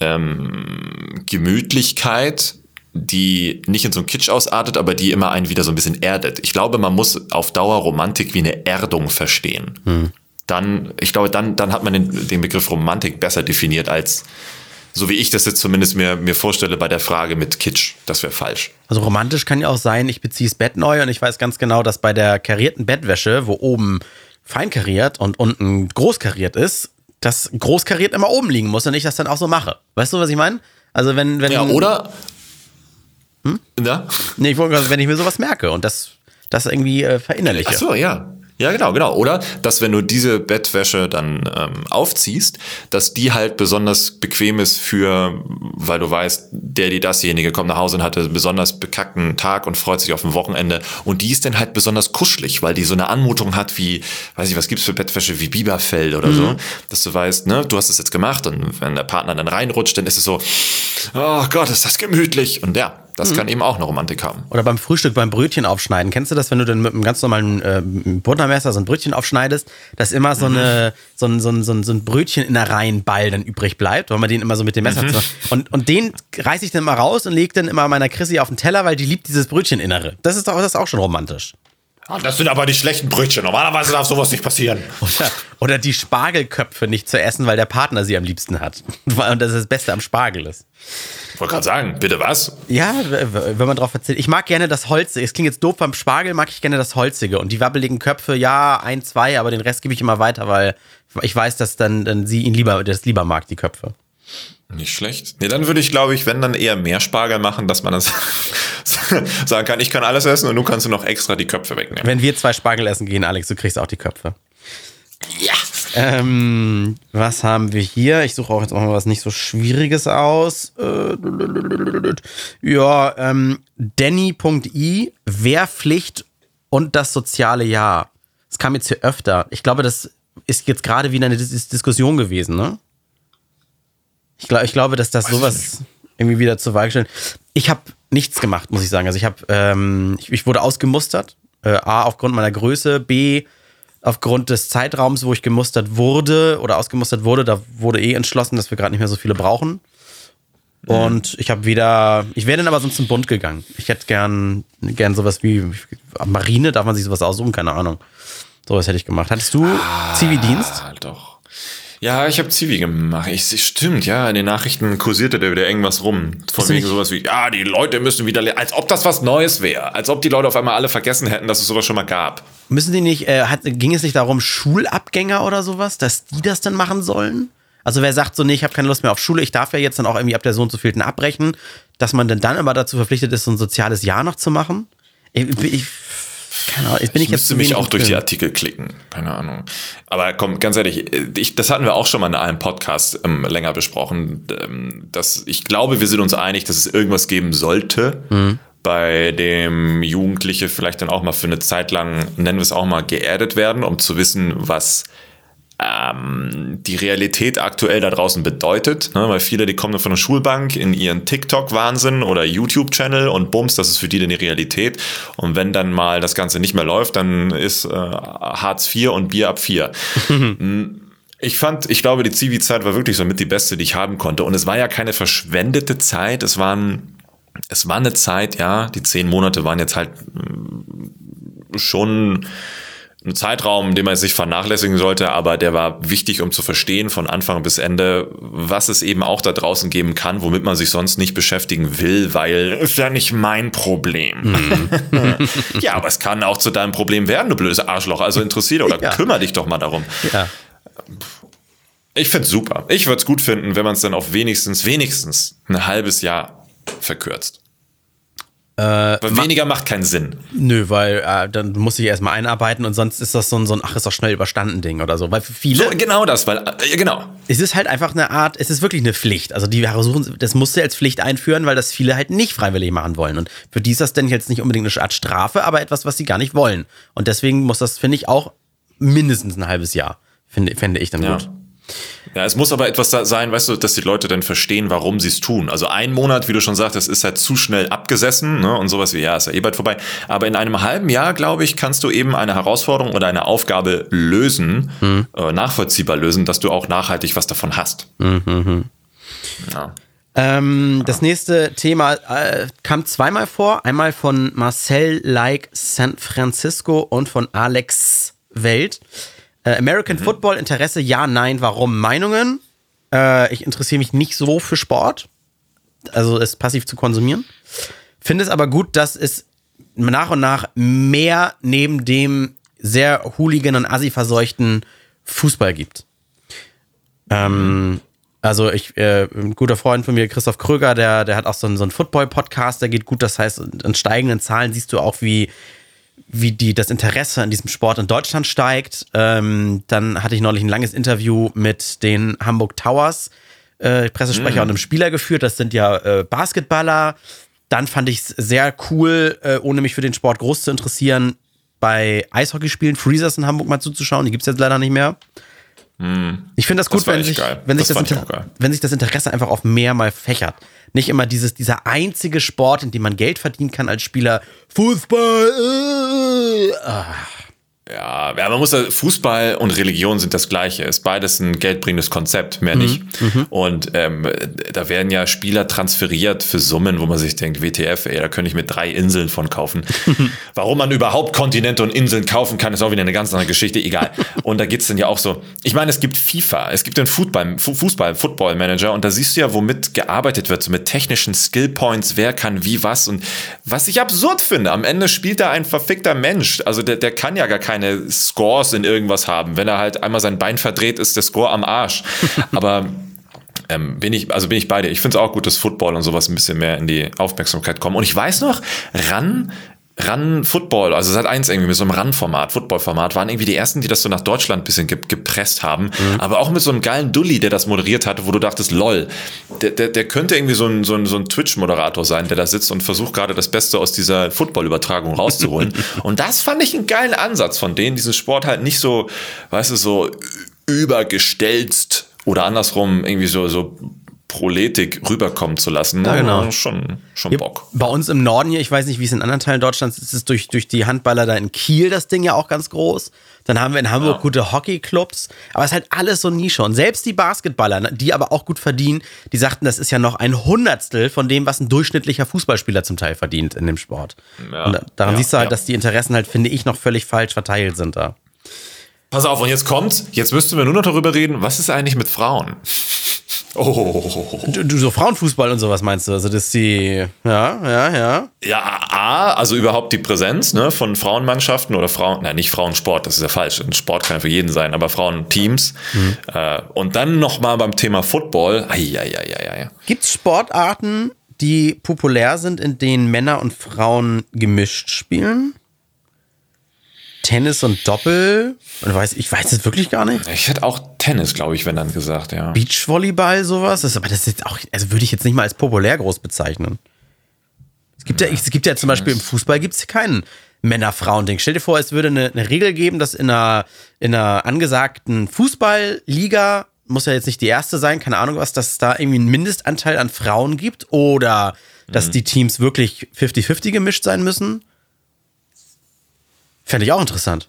Gemütlichkeit, die nicht in so einen Kitsch ausartet, aber die immer einen wieder so ein bisschen erdet. Ich glaube, man muss auf Dauer Romantik wie eine Erdung verstehen. Dann hat man den Begriff Romantik besser definiert als, so wie ich das jetzt zumindest mir vorstelle bei der Frage mit Kitsch. Das wäre falsch. Also romantisch kann ja auch sein, ich beziehe das Bett neu und ich weiß ganz genau, dass bei der karierten Bettwäsche, wo oben fein kariert und unten groß kariert ist, das groß kariert immer oben liegen muss und ich das dann auch so mache. Weißt du, was ich meine? Also wenn ja, oder? Ja? Nee, wenn ich mir sowas merke und das irgendwie verinnerliche. Ach so, ja. Ja, genau. Oder, dass wenn du diese Bettwäsche dann aufziehst, dass die halt besonders bequem ist weil du weißt, dasjenige kommt nach Hause und hatte einen besonders bekackten Tag und freut sich auf ein Wochenende. Und die ist dann halt besonders kuschelig, weil die so eine Anmutung hat wie, weiß ich, was gibt's für Bettwäsche, wie Biberfell oder so. Dass du weißt, ne, du hast es jetzt gemacht und wenn der Partner dann reinrutscht, dann ist es so, oh Gott, ist das gemütlich. Und ja, das kann eben auch eine Romantik haben. Oder beim Frühstück, beim Brötchen aufschneiden. Kennst du das, wenn du dann mit einem ganz normalen Buttermesser so ein Brötchen aufschneidest, dass immer so ein Brötcheninnereienball dann übrig bleibt, weil man den immer so mit dem Messer und den reiße ich dann immer raus und lege dann immer meiner Chrissy auf den Teller, weil die liebt dieses Brötcheninnere. Das ist auch schon romantisch. Das sind aber die schlechten Brötchen. Normalerweise darf sowas nicht passieren. Oder die Spargelköpfe nicht zu essen, weil der Partner sie am liebsten hat. Und das das Beste am Spargel ist. Ich wollte gerade sagen, bitte was? Ja, wenn man drauf verzichtet. Ich mag gerne das Holzige. Es klingt jetzt doof, beim Spargel mag ich gerne das Holzige. Und die wabbeligen Köpfe, 1, 2, aber den Rest gebe ich immer weiter, weil ich weiß, dass dann sie das lieber mag, die Köpfe. Nicht schlecht. Nee, dann würde ich, glaube ich, wenn dann eher mehr Spargel machen, dass man dann sagen kann, ich kann alles essen und du kannst noch extra die Köpfe wegnehmen. Wenn wir 2 Spargel essen gehen, Alex, du kriegst auch die Köpfe. Ja. Was haben wir hier? Ich suche auch jetzt auch mal was nicht so Schwieriges aus. Danny.i, Wehrpflicht und das soziale Jahr. Das kam jetzt hier öfter. Ich glaube, das ist jetzt gerade wieder eine Diskussion gewesen, ne? Ich glaube, dass das sowas irgendwie wieder zur Wahl gestellt. Ich habe nichts gemacht, muss ich sagen. Also ich wurde ausgemustert. A, aufgrund meiner Größe. B, aufgrund des Zeitraums, wo ich gemustert wurde oder ausgemustert wurde. Da wurde entschlossen, dass wir gerade nicht mehr so viele brauchen. Und ich werde dann aber sonst zum Bund gegangen. Ich hätte gern sowas wie Marine, darf man sich sowas aussuchen? Keine Ahnung. Sowas hätte ich gemacht. Hattest du Zivildienst? Doch. Ja, ich habe Zivi gemacht. Stimmt, ja, in den Nachrichten kursierte da wieder irgendwas rum. Von wegen sowas wie, die Leute müssen wieder lernen. Als ob das was Neues wäre. Als ob die Leute auf einmal alle vergessen hätten, dass es sowas schon mal gab. Müssen die nicht, ging es nicht darum, Schulabgänger oder sowas, dass die das dann machen sollen? Also wer sagt so, nee, ich habe keine Lust mehr auf Schule, ich darf ja jetzt dann auch irgendwie ab der so und so vielten abbrechen, dass man dann aber dazu verpflichtet ist, so ein soziales Jahr noch zu machen? Keine Ahnung, ich müsste mich auch durch die Artikel klicken. Keine Ahnung. Aber komm, ganz ehrlich, das hatten wir auch schon mal in einem Podcast länger besprochen. Ich glaube, wir sind uns einig, dass es irgendwas geben sollte, bei dem Jugendliche vielleicht dann auch mal für eine Zeit lang, nennen wir es auch mal, geerdet werden, um zu wissen, was die Realität aktuell da draußen bedeutet, ne? Weil viele, die kommen dann von der Schulbank in ihren TikTok-Wahnsinn oder YouTube-Channel und bums, das ist für die dann die Realität. Und wenn dann mal das Ganze nicht mehr läuft, dann ist Hartz IV und Bier ab 4. Ich glaube, die Zivi-Zeit war wirklich so mit die beste, die ich haben konnte. Und es war ja keine verschwendete Zeit. Es war eine Zeit, ja, die 10 Monate waren jetzt halt schon ein Zeitraum, den man jetzt nicht vernachlässigen sollte, aber der war wichtig, um zu verstehen von Anfang bis Ende, was es eben auch da draußen geben kann, womit man sich sonst nicht beschäftigen will, weil ist ja nicht mein Problem. Ja, aber es kann auch zu deinem Problem werden, du blödes Arschloch. Also interessiert oder kümmere dich doch mal darum. Ja. Ich find's super. Ich würde es gut finden, wenn man es dann auf wenigstens ein halbes Jahr verkürzt. Weil weniger macht keinen Sinn. Nö, weil dann muss ich erstmal einarbeiten und sonst ist das so ein ist doch schnell überstanden Ding oder so. Weil für viele. So, genau das, genau. Es ist halt einfach eine Art, es ist wirklich eine Pflicht. Also die versuchen, das musst du als Pflicht einführen, weil das viele halt nicht freiwillig machen wollen. Und für die ist das denn jetzt nicht unbedingt eine Art Strafe, aber etwas, was sie gar nicht wollen. Und deswegen muss das, finde ich, auch mindestens ein halbes Jahr, fände ich dann gut. Ja, es muss aber etwas sein, weißt du, dass die Leute dann verstehen, warum sie es tun. Also 1 Monat, wie du schon sagtest, ist halt zu schnell abgesessen, ne? Und sowas wie, ja, ist ja eh bald vorbei. Aber in einem halben Jahr, glaube ich, kannst du eben eine Herausforderung oder eine Aufgabe lösen, nachvollziehbar lösen, dass du auch nachhaltig was davon hast. Ja. Das nächste Thema kam zweimal vor. Einmal von Marcel Like San Francisco und von Alex Welt. American Football, Interesse, ja, nein, warum, Meinungen. Ich interessiere mich nicht so für Sport, also es passiv zu konsumieren. Finde es aber gut, dass es nach und nach mehr neben dem sehr hooligan- und assi-verseuchten Fußball gibt. Also ein guter Freund von mir, Christoph Kröger, der hat auch so einen Football-Podcast, der geht gut, das heißt, in steigenden Zahlen siehst du auch, wie das Interesse an diesem Sport in Deutschland steigt. Dann hatte ich neulich ein langes Interview mit den Hamburg Towers, Pressesprecher und einem Spieler geführt. Das sind ja Basketballer. Dann fand ich es sehr cool, ohne mich für den Sport groß zu interessieren, bei Eishockeyspielen Freezers in Hamburg mal zuzuschauen. Die gibt es jetzt leider nicht mehr. Ich finde das gut, wenn sich das Interesse einfach auf mehr mal fächert. Nicht immer dieser einzige Sport, in dem man Geld verdienen kann als Spieler. Fußball. Ja, man muss Fußball und Religion sind das Gleiche. Ist beides ein geldbringendes Konzept, mehr nicht. Und da werden ja Spieler transferiert für Summen, wo man sich denkt, WTF, da könnte ich mir 3 Inseln von kaufen. Warum man überhaupt Kontinente und Inseln kaufen kann, ist auch wieder eine ganz andere Geschichte. Egal. Und da geht's dann ja auch so. Ich meine, es gibt FIFA, es gibt den Football-Manager und da siehst du ja, womit gearbeitet wird, so mit technischen Skillpoints, wer kann wie was. Und was ich absurd finde, am Ende spielt da ein verfickter Mensch. Also der kann ja gar keine Scores in irgendwas haben. Wenn er halt einmal sein Bein verdreht, ist der Score am Arsch. Aber bin ich bei dir. Ich finde es auch gut, dass Football und sowas ein bisschen mehr in die Aufmerksamkeit kommen. Und ich weiß noch, Run Football, also Sat.1 irgendwie mit so einem Run-Format, Football-Format, waren irgendwie die ersten, die das so nach Deutschland ein bisschen gepresst haben. Aber auch mit so einem geilen Dulli, der das moderiert hatte, wo du dachtest, lol, der könnte irgendwie so ein Twitch-Moderator sein, der da sitzt und versucht gerade das Beste aus dieser Football-Übertragung rauszuholen. Und das fand ich einen geilen Ansatz von denen, diesen Sport halt nicht so, weißt du, so übergestelzt oder andersrum irgendwie so Proletik rüberkommen zu lassen. Ja, genau. Schon Bock. Bei uns im Norden hier, ich weiß nicht, wie es in anderen Teilen Deutschlands ist, ist es durch die Handballer da in Kiel das Ding ja auch ganz groß. Dann haben wir in Hamburg gute Hockeyclubs. Aber es ist halt alles so Nische. Und selbst die Basketballer, die aber auch gut verdienen, die sagten, das ist ja noch 1/100 von dem, was ein durchschnittlicher Fußballspieler zum Teil verdient in dem Sport. Ja, und daran siehst du halt, dass die Interessen halt, finde ich, noch völlig falsch verteilt sind da. Pass auf, und jetzt müssten wir nur noch darüber reden, was ist eigentlich mit Frauen? Du so Frauenfußball und sowas meinst du? Also, dass die, ja. Ja, also überhaupt die Präsenz, ne, von Frauenmannschaften oder nicht Frauensport, das ist ja falsch. Ein Sport kann für jeden sein, aber Frauenteams. Und dann nochmal beim Thema Football. Gibt's Sportarten, die populär sind, in denen Männer und Frauen gemischt spielen? Tennis und Doppel? Ich weiß es wirklich gar nicht. Ich hätte auch Tennis, glaube ich, wenn dann gesagt, ja. Beachvolleyball, sowas? Aber das ist jetzt auch, also würde ich jetzt nicht mal als populär groß bezeichnen. Es gibt ja zum Beispiel im Fußball gibt es keinen Männer-Frauen-Ding. Stell dir vor, es würde eine Regel geben, dass in einer angesagten Fußballliga, muss ja jetzt nicht die erste sein, keine Ahnung was, dass es da irgendwie einen Mindestanteil an Frauen gibt oder dass die Teams wirklich 50-50 gemischt sein müssen. Fände ich auch interessant.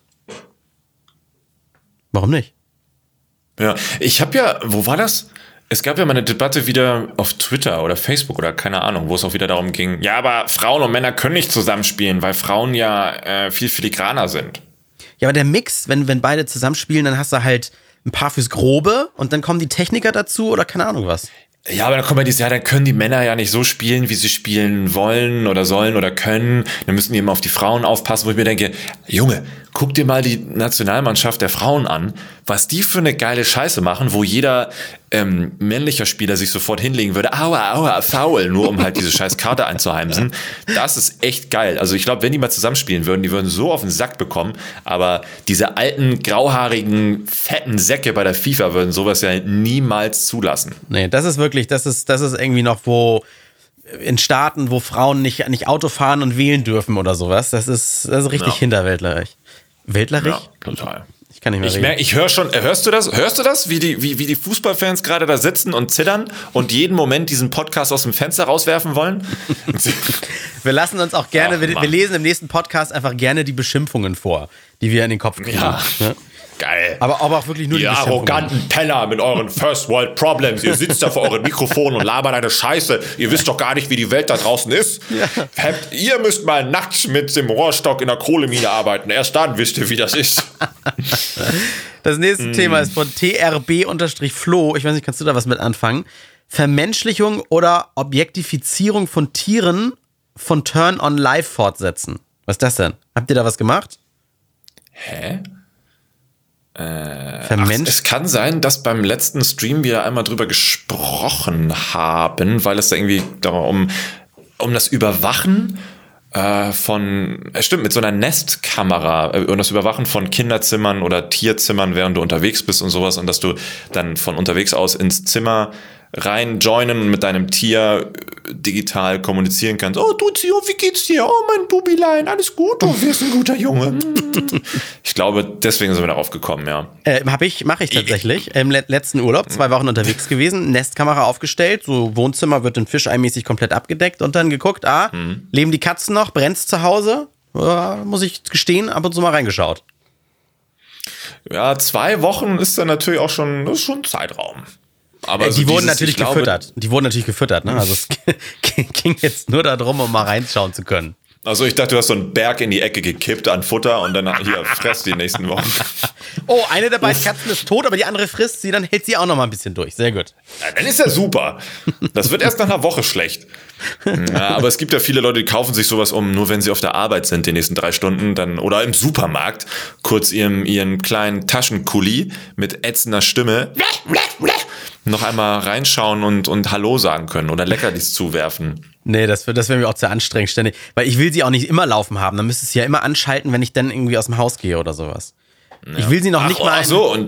Warum nicht? Ja, ich habe ja, wo war das? Es gab ja mal eine Debatte wieder auf Twitter oder Facebook oder keine Ahnung, wo es auch wieder darum ging, ja, aber Frauen und Männer können nicht zusammenspielen, weil Frauen ja viel filigraner sind. Ja, aber der Mix, wenn beide zusammenspielen, dann hast du halt ein paar fürs Grobe und dann kommen die Techniker dazu oder keine Ahnung was. Ja, aber dann kommt ja dieses Jahr, dann können die Männer ja nicht so spielen, wie sie spielen wollen oder sollen oder können. Dann müssen die immer auf die Frauen aufpassen, wo ich mir denke, Junge, guck dir mal die Nationalmannschaft der Frauen an, was die für eine geile Scheiße machen, wo jeder männlicher Spieler sich sofort hinlegen würde, aua, faul, nur um halt diese scheiß Karte einzuheimsen. Das ist echt geil. Also ich glaube, wenn die mal zusammenspielen würden, die würden so auf den Sack bekommen, aber diese alten, grauhaarigen, fetten Säcke bei der FIFA würden sowas ja niemals zulassen. Nee, das ist wirklich, das ist irgendwie noch, wo in Staaten, wo Frauen nicht Auto fahren und wählen dürfen oder sowas. Das ist richtig hinterwäldlerisch. Weltlerisch? Ja, total. Ich kann nicht mehr reden. Ich höre schon, hörst du das? Wie die Fußballfans gerade da sitzen und zittern und jeden Moment diesen Podcast aus dem Fenster rauswerfen wollen? Wir lassen uns auch gerne, wir lesen im nächsten Podcast einfach gerne die Beschimpfungen vor, die wir in den Kopf kriegen. Ja. Geil. Aber auch wirklich nur die Beschimpfungen. Arroganten Penner mit euren First World Problems. Ihr sitzt da vor euren Mikrofonen und labert eine Scheiße. Ihr wisst doch gar nicht, wie die Welt da draußen ist. Ja. Ihr müsst mal nackt mit dem Rohrstock in der Kohlemine arbeiten. Erst dann wisst ihr, wie das ist. Das nächste Thema ist von TRB-Flo. Ich weiß nicht, kannst du da was mit anfangen? Vermenschlichung oder Objektifizierung von Tieren von Turn-on-Live fortsetzen. Was ist das denn? Habt ihr da was gemacht? Hä? Es kann sein, dass beim letzten Stream wir einmal drüber gesprochen haben, weil es da irgendwie darum um das Überwachen mit so einer Nestkamera und das Überwachen von Kinderzimmern oder Tierzimmern, während du unterwegs bist und sowas, und dass du dann von unterwegs aus ins Zimmer rein joinen und mit deinem Tier digital kommunizieren kannst. Oh, du Tio, wie geht's dir? Oh, mein Bubilein, alles gut? Du wirst ein guter Junge. Ich glaube, deswegen sind wir darauf gekommen, ja. Mache ich tatsächlich. Im letzten Urlaub, 2 Wochen unterwegs gewesen, Nestkamera aufgestellt, so Wohnzimmer wird dann fischeimäßig komplett abgedeckt und dann geguckt, leben die Katzen noch, brennt's zu Hause? Muss ich gestehen, ab und zu mal reingeschaut. Ja, 2 Wochen ist dann natürlich auch schon Zeitraum. Aber die wurden natürlich gefüttert. Die wurden natürlich gefüttert, ne? Also es ging jetzt nur darum, um mal reinschauen zu können. Also ich dachte, du hast so einen Berg in die Ecke gekippt an Futter und dann hier fresst die nächsten Wochen. Oh, eine der beiden Katzen ist tot, aber die andere frisst sie, dann hält sie auch noch mal ein bisschen durch. Sehr gut. Ja, dann ist ja super. Das wird erst nach einer Woche schlecht. Ja, aber es gibt ja viele Leute, die kaufen sich sowas nur wenn sie auf der Arbeit sind, die nächsten 3 Stunden, dann oder im Supermarkt, kurz ihren kleinen Taschenkuli mit ätzender Stimme noch einmal reinschauen und Hallo sagen können oder Leckerlis zuwerfen. Nee, das wäre mir auch zu anstrengend ständig, weil ich will sie auch nicht immer laufen haben. Dann müsste ich sie ja immer anschalten, wenn ich dann irgendwie aus dem Haus gehe oder sowas. Ja. Ich will sie noch nicht mal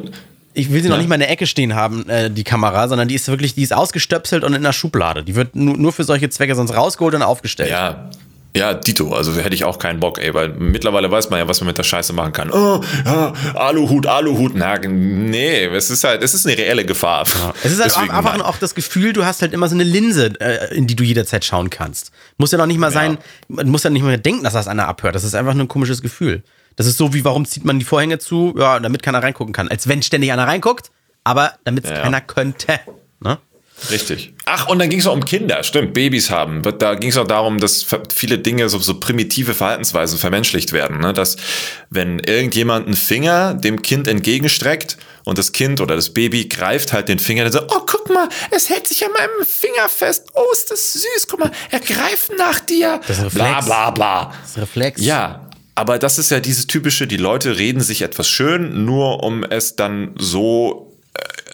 in der Ecke stehen haben, die Kamera, sondern die ist ausgestöpselt und in der Schublade. Die wird nur für solche Zwecke sonst rausgeholt und aufgestellt. Ja, dito, also hätte ich auch keinen Bock, weil mittlerweile weiß man ja, was man mit der Scheiße machen kann. Oh, ja, Aluhut, na, nee, es ist eine reelle Gefahr. Ja. Es ist halt einfach auch das Gefühl, du hast halt immer so eine Linse, in die du jederzeit schauen kannst. Muss ja noch nicht mal sein, man muss ja nicht mal denken, dass das einer abhört. Das ist einfach nur ein komisches Gefühl. Das ist so wie, warum zieht man die Vorhänge zu? Ja, damit keiner reingucken kann. Als wenn ständig einer reinguckt, aber damit es keiner könnte. Ne? Richtig. Ach, und dann ging es auch um Kinder, stimmt, Babys haben. Da ging es auch darum, dass viele Dinge, so primitive Verhaltensweisen vermenschlicht werden. Ne? Dass, wenn irgendjemand einen Finger dem Kind entgegenstreckt und das Kind oder das Baby greift halt den Finger, dann so, oh, guck mal, es hält sich an meinem Finger fest. Oh, ist das süß, guck mal, er greift nach dir. Das ist Reflex. Bla, bla, bla. Das ist Reflex. Ja. Aber das ist ja dieses typische, die Leute reden sich etwas schön, nur um es dann so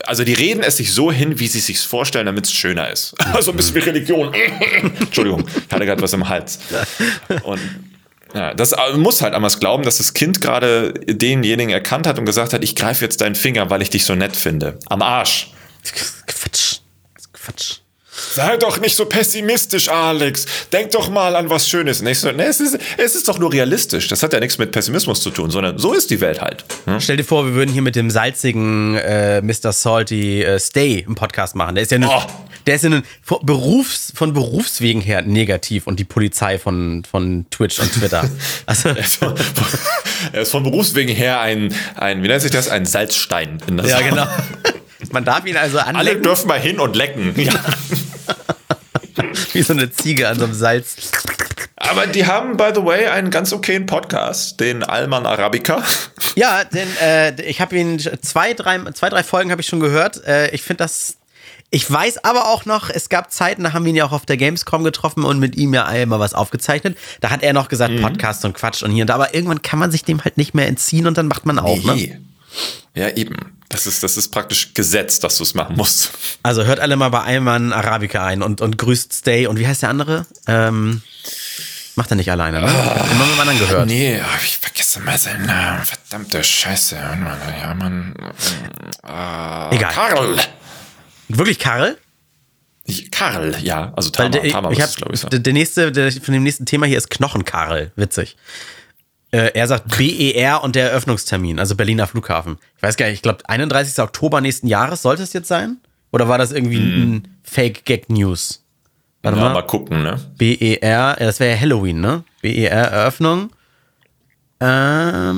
Also die reden es sich so hin, wie sie es sich vorstellen, damit es schöner ist. Also ein bisschen wie Religion. Entschuldigung, ich hatte gerade was im Hals. Und ja, das muss halt anders glauben, dass das Kind gerade denjenigen erkannt hat und gesagt hat, ich greife jetzt deinen Finger, weil ich dich so nett finde. Am Arsch. Quatsch. Sei doch nicht so pessimistisch, Alex. Denk doch mal an was Schönes. Es ist doch nur realistisch. Das hat ja nichts mit Pessimismus zu tun, sondern so ist die Welt halt. Stell dir vor, wir würden hier mit dem salzigen Mr. Salty Stay einen Podcast machen. Der ist ja von Berufswegen her negativ und die Polizei von Twitch und Twitter. Also er ist von Berufswegen her ein wie nennt sich das? Ein Salzstein. Ja, genau. Man darf ihn also anlecken. Alle dürfen mal hin und lecken. Ja. Wie so eine Ziege an so einem Salz. Aber die haben, by the way, einen ganz okayen Podcast, den Alman Arabica. Ja, denn ich habe ihn zwei, drei Folgen habe ich schon gehört. Ich finde das. Ich weiß aber auch noch, es gab Zeiten, da haben wir ihn ja auch auf der Gamescom getroffen und mit ihm ja einmal was aufgezeichnet. Da hat er noch gesagt, Podcast und Quatsch und hier und da. Aber irgendwann kann man sich dem halt nicht mehr entziehen und dann macht man auch, ne? Ja, eben. Das ist praktisch Gesetz, dass du es machen musst. Also hört alle mal bei Alman Arabica ein und grüßt Stay. Und wie heißt der andere? Macht er nicht alleine, ne? Den haben wir mal anderen gehört. Nee, ich vergesse mal seinen Namen. Verdammte Scheiße. Ja, Mann. Egal. Karl. Wirklich Karl? Karl, ja. Also Tama ist es, glaube ich, so. Von dem nächsten Thema hier ist Knochenkarl. Witzig. Er sagt BER und der Eröffnungstermin, also Berliner Flughafen. Ich weiß gar nicht, ich glaube 31. Oktober nächsten Jahres sollte es jetzt sein? Oder war das irgendwie ein Fake-Gag-News? Warte mal gucken, ne? BER, das wäre ja Halloween, ne? BER Eröffnung. Ach,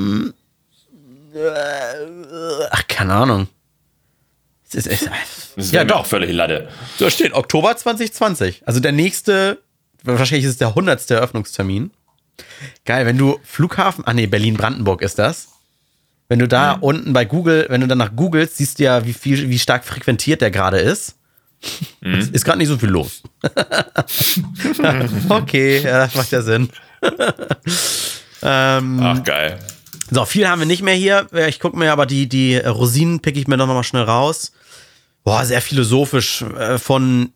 keine Ahnung. Das ja, doch völlig Latte. Da steht Oktober 2020. Also der nächste, wahrscheinlich ist es der 100. Eröffnungstermin. Geil, wenn du Flughafen, Berlin-Brandenburg ist das. Wenn du da unten bei Google, wenn du danach googelst, siehst du ja, wie stark frequentiert der gerade ist. Ist gerade nicht so viel los. Okay, ja, das macht ja Sinn. Ach, geil. So, viel haben wir nicht mehr hier. Ich gucke mir aber die Rosinen pick ich mir noch mal schnell raus. Boah, sehr philosophisch von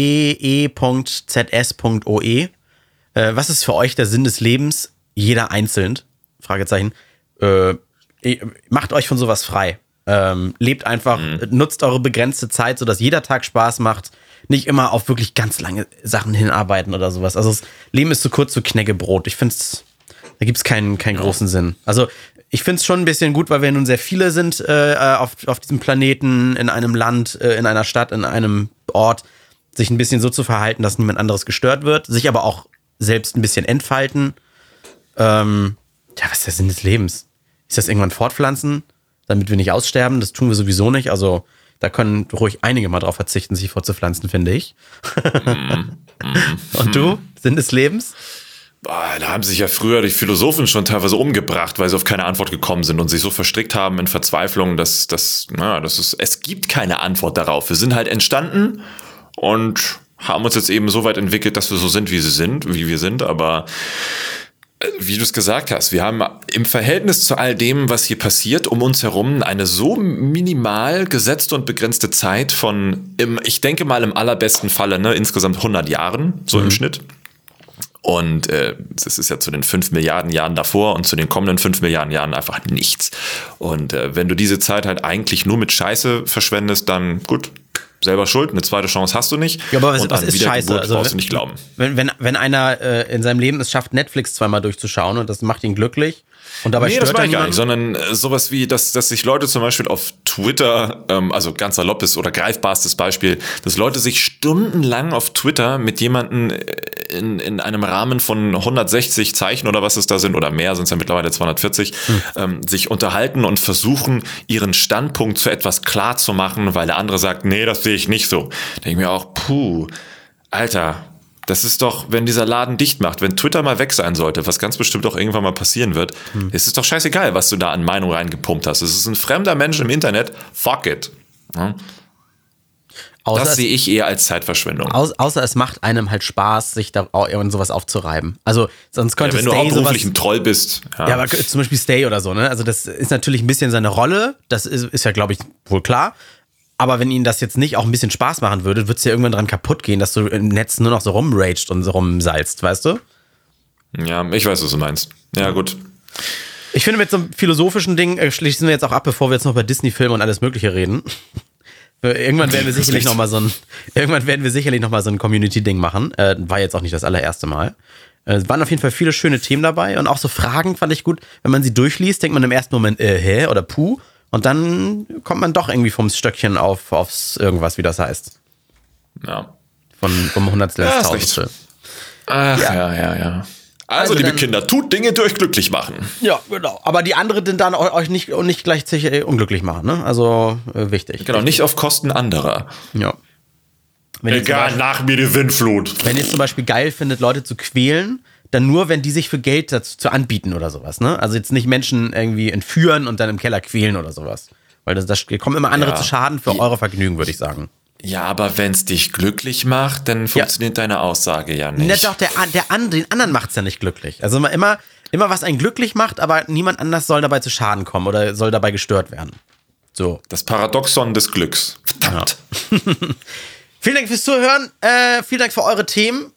de.zs.oe. Was ist für euch der Sinn des Lebens? Jeder einzeln? Fragezeichen. Macht euch von sowas frei. Lebt einfach, nutzt eure begrenzte Zeit, sodass jeder Tag Spaß macht. Nicht immer auf wirklich ganz lange Sachen hinarbeiten oder sowas. Also das Leben ist zu kurz für Knäckebrot. Ich finde es, da gibt es keinen großen Sinn. Also ich finde es schon ein bisschen gut, weil wir nun sehr viele sind auf diesem Planeten, in einem Land, in einer Stadt, in einem Ort, sich ein bisschen so zu verhalten, dass niemand anderes gestört wird, sich aber auch selbst ein bisschen entfalten. Was ist der Sinn des Lebens? Ist das irgendwann fortpflanzen, damit wir nicht aussterben? Das tun wir sowieso nicht. Also da können ruhig einige mal drauf verzichten, sich fortzupflanzen, finde ich. Und du? Sinn des Lebens? Da haben sich ja früher die Philosophen schon teilweise umgebracht, weil sie auf keine Antwort gekommen sind und sich so verstrickt haben in Verzweiflung, es gibt keine Antwort darauf. Wir sind halt entstanden und haben uns jetzt eben so weit entwickelt, dass wir so sind, wie wir sind, aber wie du es gesagt hast, wir haben im Verhältnis zu all dem, was hier passiert, um uns herum eine so minimal gesetzte und begrenzte Zeit von, ich denke mal im allerbesten Falle, insgesamt 100 Jahren, so im Schnitt. Und das ist ja zu den 5 Milliarden Jahren davor und zu den kommenden 5 Milliarden Jahren einfach nichts. Und wenn du diese Zeit halt eigentlich nur mit Scheiße verschwendest, dann gut, selber schuld, eine zweite Chance hast du nicht. Ja, aber was ist Scheiße? Also, brauchst du nicht glauben. Wenn einer in seinem Leben es schafft, Netflix zweimal durchzuschauen und das macht ihn glücklich und dabei stört das er meine ich gar nicht, sondern sowas wie, dass sich Leute zum Beispiel auf Twitter, also ganz saloppes oder greifbarstes Beispiel, dass Leute sich stundenlang auf Twitter mit jemandem in einem Rahmen von 160 Zeichen oder was es da sind oder mehr, sind es ja mittlerweile 240, sich unterhalten und versuchen, ihren Standpunkt zu etwas klar zu machen, weil der andere sagt, nee, das sehe ich nicht so. Da denke ich mir auch, Alter, das ist doch, wenn dieser Laden dicht macht, wenn Twitter mal weg sein sollte, was ganz bestimmt auch irgendwann mal passieren wird, ist es doch scheißegal, was du da an Meinung reingepumpt hast. Es ist ein fremder Mensch im Internet, fuck it. Ja? Das sehe ich eher als Zeitverschwendung. Außer es macht einem halt Spaß, sich da in sowas aufzureiben. Also sonst könnte wenn du auch beruflich ein Troll bist. Ja, aber zum Beispiel Stay oder so, ne? Also das ist natürlich ein bisschen seine Rolle, das ist ja, glaube ich, wohl klar. Aber wenn ihnen das jetzt nicht auch ein bisschen Spaß machen würde, wird es ja irgendwann dran kaputt gehen, dass du im Netz nur noch so rumraged und so rumsalzt, weißt du? Ja, ich weiß, was du meinst. Ja, gut. Ich finde, mit so einem philosophischen Ding schließen wir jetzt auch ab, bevor wir jetzt noch über Disney-Filme und alles Mögliche reden. Irgendwann werden wir sicherlich noch mal so ein Community-Ding machen. War jetzt auch nicht das allererste Mal. Es waren auf jeden Fall viele schöne Themen dabei und auch so Fragen fand ich gut. Wenn man sie durchliest, denkt man im ersten Moment, hä oder puh. Und dann kommt man doch irgendwie vom Stöckchen aufs irgendwas, wie das heißt. Ja. Vom Hundertstel ins Tausendstel. Ach, ja. Also liebe Kinder, tut Dinge, die euch glücklich machen. Ja, genau. Aber die anderen dann euch nicht gleichzeitig unglücklich machen, ne? Also wichtig. Genau, nicht auf Kosten anderer. Ja. Egal, nach mir die Sintflut. Wenn ihr es zum Beispiel geil findet, Leute zu quälen, dann nur, wenn die sich für Geld dazu anbieten oder sowas, ne? Also jetzt nicht Menschen irgendwie entführen und dann im Keller quälen oder sowas. Weil das kommen immer andere zu Schaden für eure Vergnügen, würde ich sagen. Ja, aber wenn es dich glücklich macht, dann funktioniert deine Aussage ja nicht. Ja, doch, den anderen macht es ja nicht glücklich. Also immer, was einen glücklich macht, aber niemand anders soll dabei zu Schaden kommen oder soll dabei gestört werden. So. Das Paradoxon des Glücks. Verdammt. Ja. Vielen Dank fürs Zuhören. Vielen Dank für eure Themen.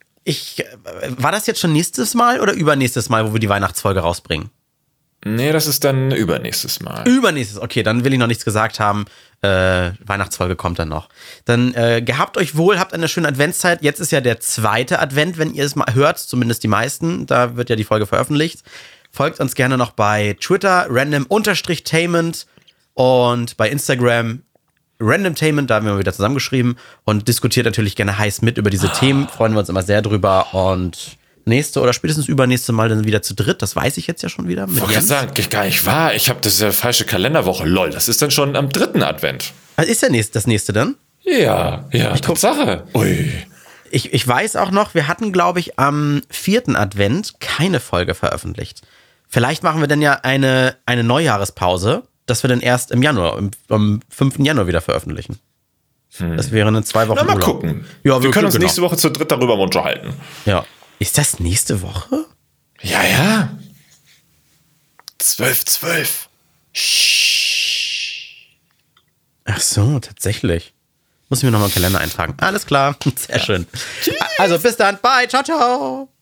War das jetzt schon nächstes Mal oder übernächstes Mal, wo wir die Weihnachtsfolge rausbringen? Nee, das ist dann übernächstes Mal. Okay, dann will ich noch nichts gesagt haben. Weihnachtsfolge kommt dann noch. Dann gehabt euch wohl, habt eine schöne Adventszeit. Jetzt ist ja der 2. Advent, wenn ihr es mal hört, zumindest die meisten. Da wird ja die Folge veröffentlicht. Folgt uns gerne noch bei Twitter, random_tainment und bei Instagram randomtainment, da haben wir mal wieder zusammengeschrieben und diskutiert natürlich gerne heiß mit über diese Themen. Freuen wir uns immer sehr drüber und nächste oder spätestens übernächste Mal dann wieder zu dritt. Das weiß ich jetzt ja schon wieder. Ich wollte sagen, gar nicht wahr. Ich habe das ja falsche Kalenderwoche. Lol, das ist dann schon am 3. Advent. Was ist das nächste dann? Ja, Tatsache. Ui. Ich weiß auch noch, wir hatten, glaube ich, am 4. Advent keine Folge veröffentlicht. Vielleicht machen wir dann ja eine Neujahrespause, dass wir dann erst im Januar, am 5. Januar wieder veröffentlichen. Das wäre eine 2 Wochen Na, mal Urlaub. gucken. Ja, wir können uns nächste Woche zu dritt darüber unterhalten. Ja. Ist das nächste Woche? Ja. 12/12. Ach so, tatsächlich. Muss ich mir nochmal einen Kalender eintragen. Alles klar, sehr schön. Also bis dann, bye, ciao, ciao.